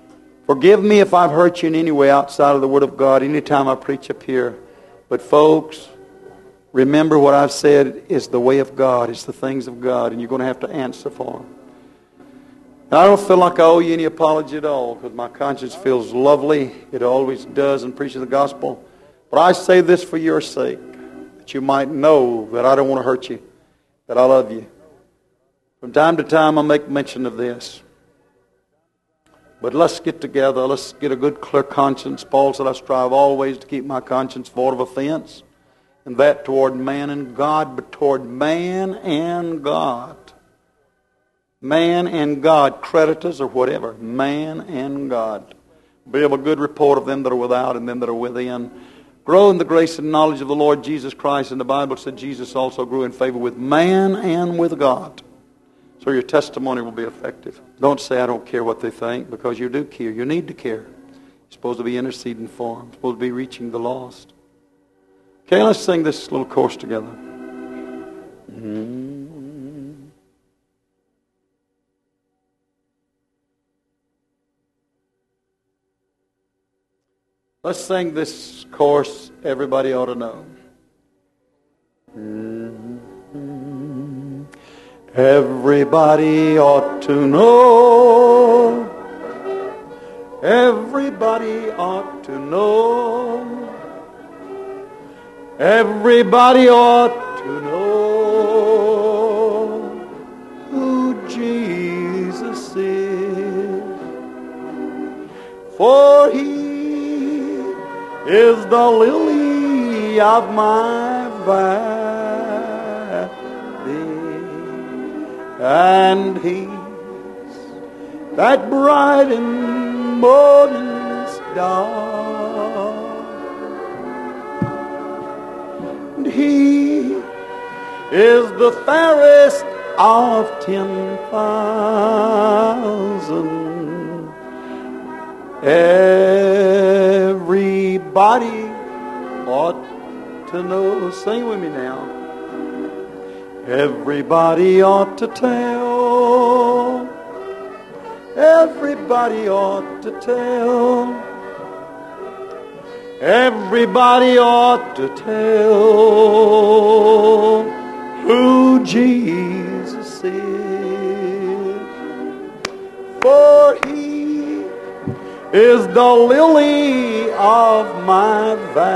Forgive me if I've hurt you in any way outside of the Word of God anytime I preach up here. But folks, remember what I've said is the way of God. It's the things of God, and you're going to have to answer for them. And I don't feel like I owe you any apology at all, because my conscience feels lovely. It always does in preaching the gospel. But I say this for your sake, that you might know that I don't want to hurt you, that I love you. From time to time I make mention of this. But let's get together. Let's get a good, clear conscience. Paul said, I strive always to keep my conscience void of offense, and that toward man and God, but toward man and God. Man and God, creditors or whatever. Man and God. Be of a good report of them that are without and them that are within. Grow in the grace and knowledge of the Lord Jesus Christ. And the Bible said Jesus also grew in favor with man and with God. So your testimony will be effective. Don't say, I don't care what they think, because you do care. You need to care. You're supposed to be interceding for them. You're supposed to be reaching the lost. Okay, let's sing this little chorus together. Mm-hmm. Let's sing this chorus everybody ought to know. Mm-hmm. Everybody ought to know. Everybody ought to know. Everybody ought to know who Jesus is. For He is the lily of my valley, and He's that bright and morning star, and He is the fairest of ten thousand. Everybody ought to know. Sing with me now. Everybody ought to tell. Everybody ought to tell. Everybody ought to tell who Jesus is. For He is the lily of my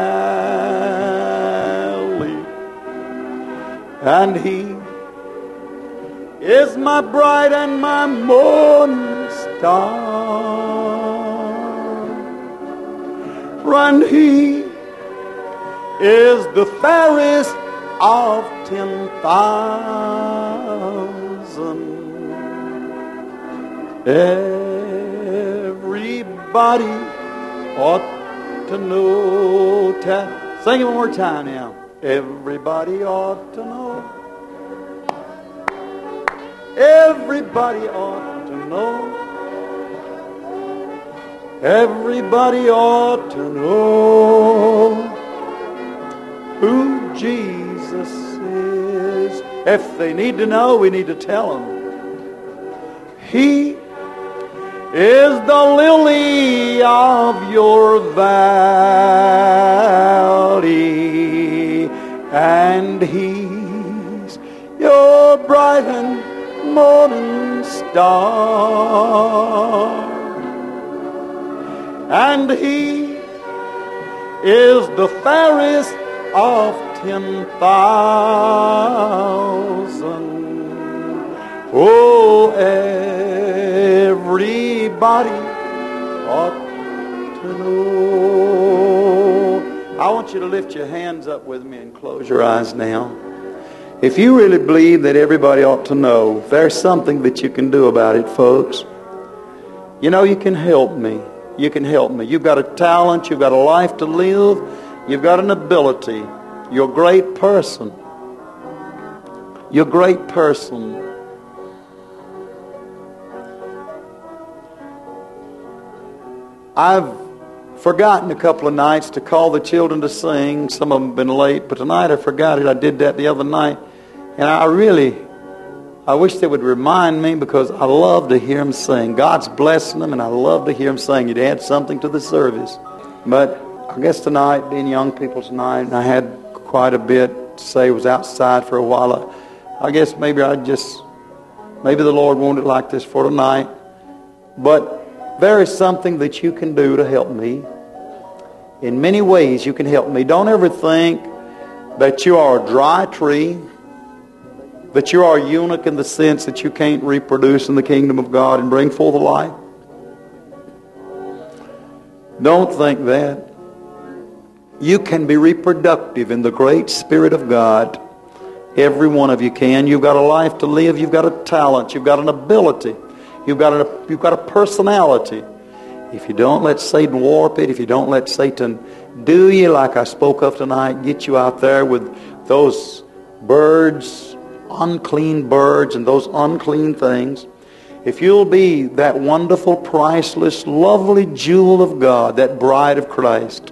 valley, and He is my bright and my morning star, and He is the fairest of ten thousand. Everybody ought to know. Sing it one more time now. Everybody ought to know. Everybody ought to know. Everybody ought to know who Jesus is. If they need to know, we need to tell them. He is the lily of your valley, and He's your bright and morning star, and He is the fairest of ten thousand. Oh, everybody ought to know. I want you to lift your hands up with me and close your eyes now. If you really believe that everybody ought to know, there's something that you can do about it, folks. You know, you can help me. You can help me. You've got a talent. You've got a life to live. You've got an ability. You're a great person. You're a great person. I've forgotten a couple of nights to call the children to sing. Some of them have been late, but tonight I forgot it. I did that the other night. And I really, I wish they would remind me, because I love to hear them sing. God's blessing them, and I love to hear them sing. You'd add something to the service. But I guess tonight, being young people's night, and I had quite a bit to say. I was outside for a while. I guess maybe I just, maybe the Lord wanted it like this for tonight. But there is something that you can do to help me. In many ways you can help me. Don't ever think that you are a dry tree, that you are a eunuch in the sense that you can't reproduce in the kingdom of God and bring forth a life. Don't think that. You can be reproductive in the great Spirit of God. Every one of you can. You've got a life to live. You've got a talent. You've got an ability. You've got a, you've got a personality. If you don't let Satan warp it, if you don't let Satan do you like I spoke of tonight, get you out there with those birds, unclean birds and those unclean things, if you'll be that wonderful, priceless, lovely jewel of God, that bride of Christ,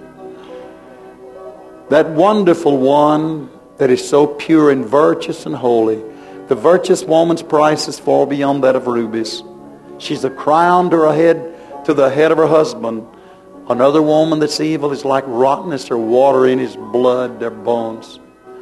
that wonderful one that is so pure and virtuous and holy. The virtuous woman's price is far beyond that of rubies. She's a crown to her head, to the head of her husband. Another woman that's evil is like rottenness or water in his blood, their bones.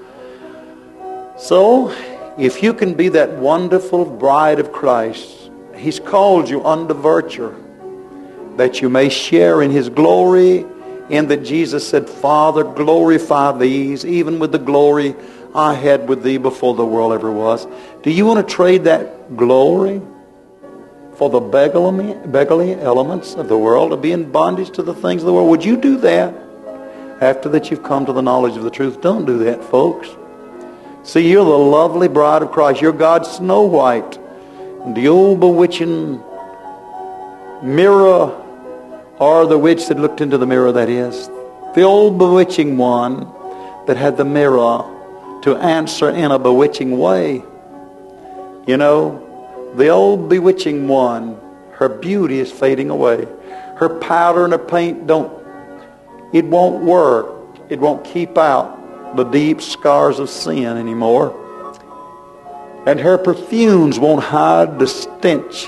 So, if you can be that wonderful bride of Christ, He's called you unto virtue, that you may share in His glory, and that Jesus said, Father, glorify these, even with the glory I had with thee before the world ever was. Do you want to trade that glory for the beggarly, beggarly elements of the world, to be in bondage to the things of the world? Would you do that after that you've come to the knowledge of the truth? Don't do that, folks. See, you're the lovely bride of Christ. You're God's Snow White. And the old bewitching mirror, or the witch that looked into the mirror, that is. The old bewitching one that had the mirror to answer in a bewitching way. You know, the old bewitching one, her beauty is fading away. Her powder and her paint don't, it won't work. It won't keep out the deep scars of sin anymore. And her perfumes won't hide the stench,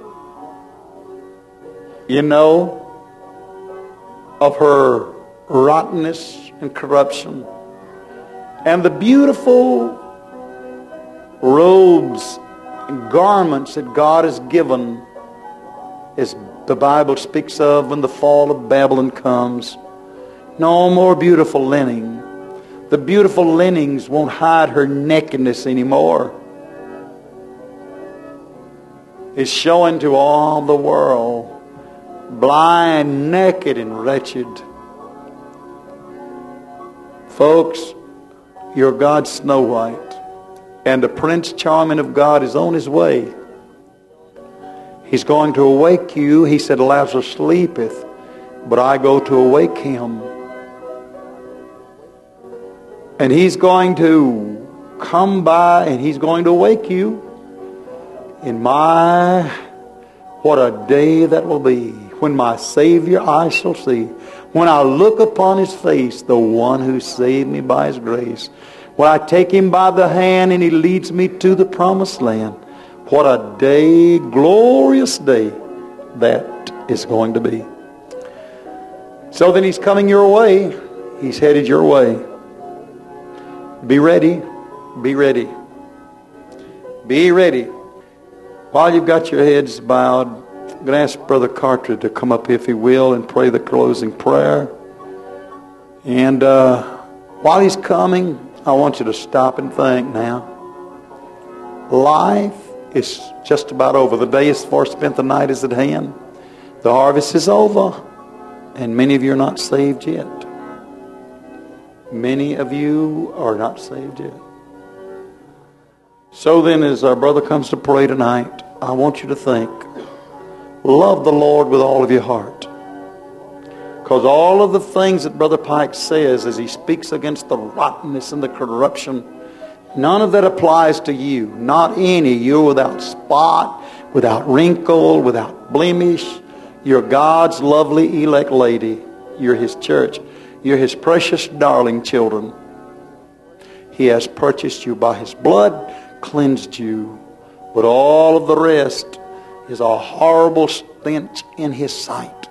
you know, of her rottenness and corruption. And the beautiful robes and garments that God has given, as the Bible speaks of when the fall of Babylon comes, no more beautiful linen. The beautiful linens won't hide her nakedness anymore. It's showing to all the world, blind, naked, and wretched. Folks, you're God's Snow White, and the Prince Charming of God is on his way. He's going to awake you. He said, Lazarus sleepeth, but I go to awake him. And he's going to come by, and he's going to awake you. In my, what a day that will be, when my Savior I shall see. When I look upon His face, the one who saved me by His grace. When I take Him by the hand and He leads me to the promised land. What a day, glorious day that is going to be. So then He's coming your way. He's headed your way. Be ready. Be ready. Be ready. While you've got your heads bowed, I'm going to ask Brother Carter to come up, if he will, and pray the closing prayer. And uh, while he's coming, I want you to stop and think now. Life is just about over. The day is far spent, the night is at hand. The harvest is over, and many of you are not saved yet. Many of you are not saved yet. So then, as our brother comes to pray tonight, I want you to think, love the Lord with all of your heart. Because all of the things that Brother Pike says as he speaks against the rottenness and the corruption, none of that applies to you. Not any. You're without spot, without wrinkle, without blemish. You're God's lovely elect lady. You're His church. You're His precious darling children. He has purchased you by His blood, cleansed you But all of the rest is a horrible stench in His sight.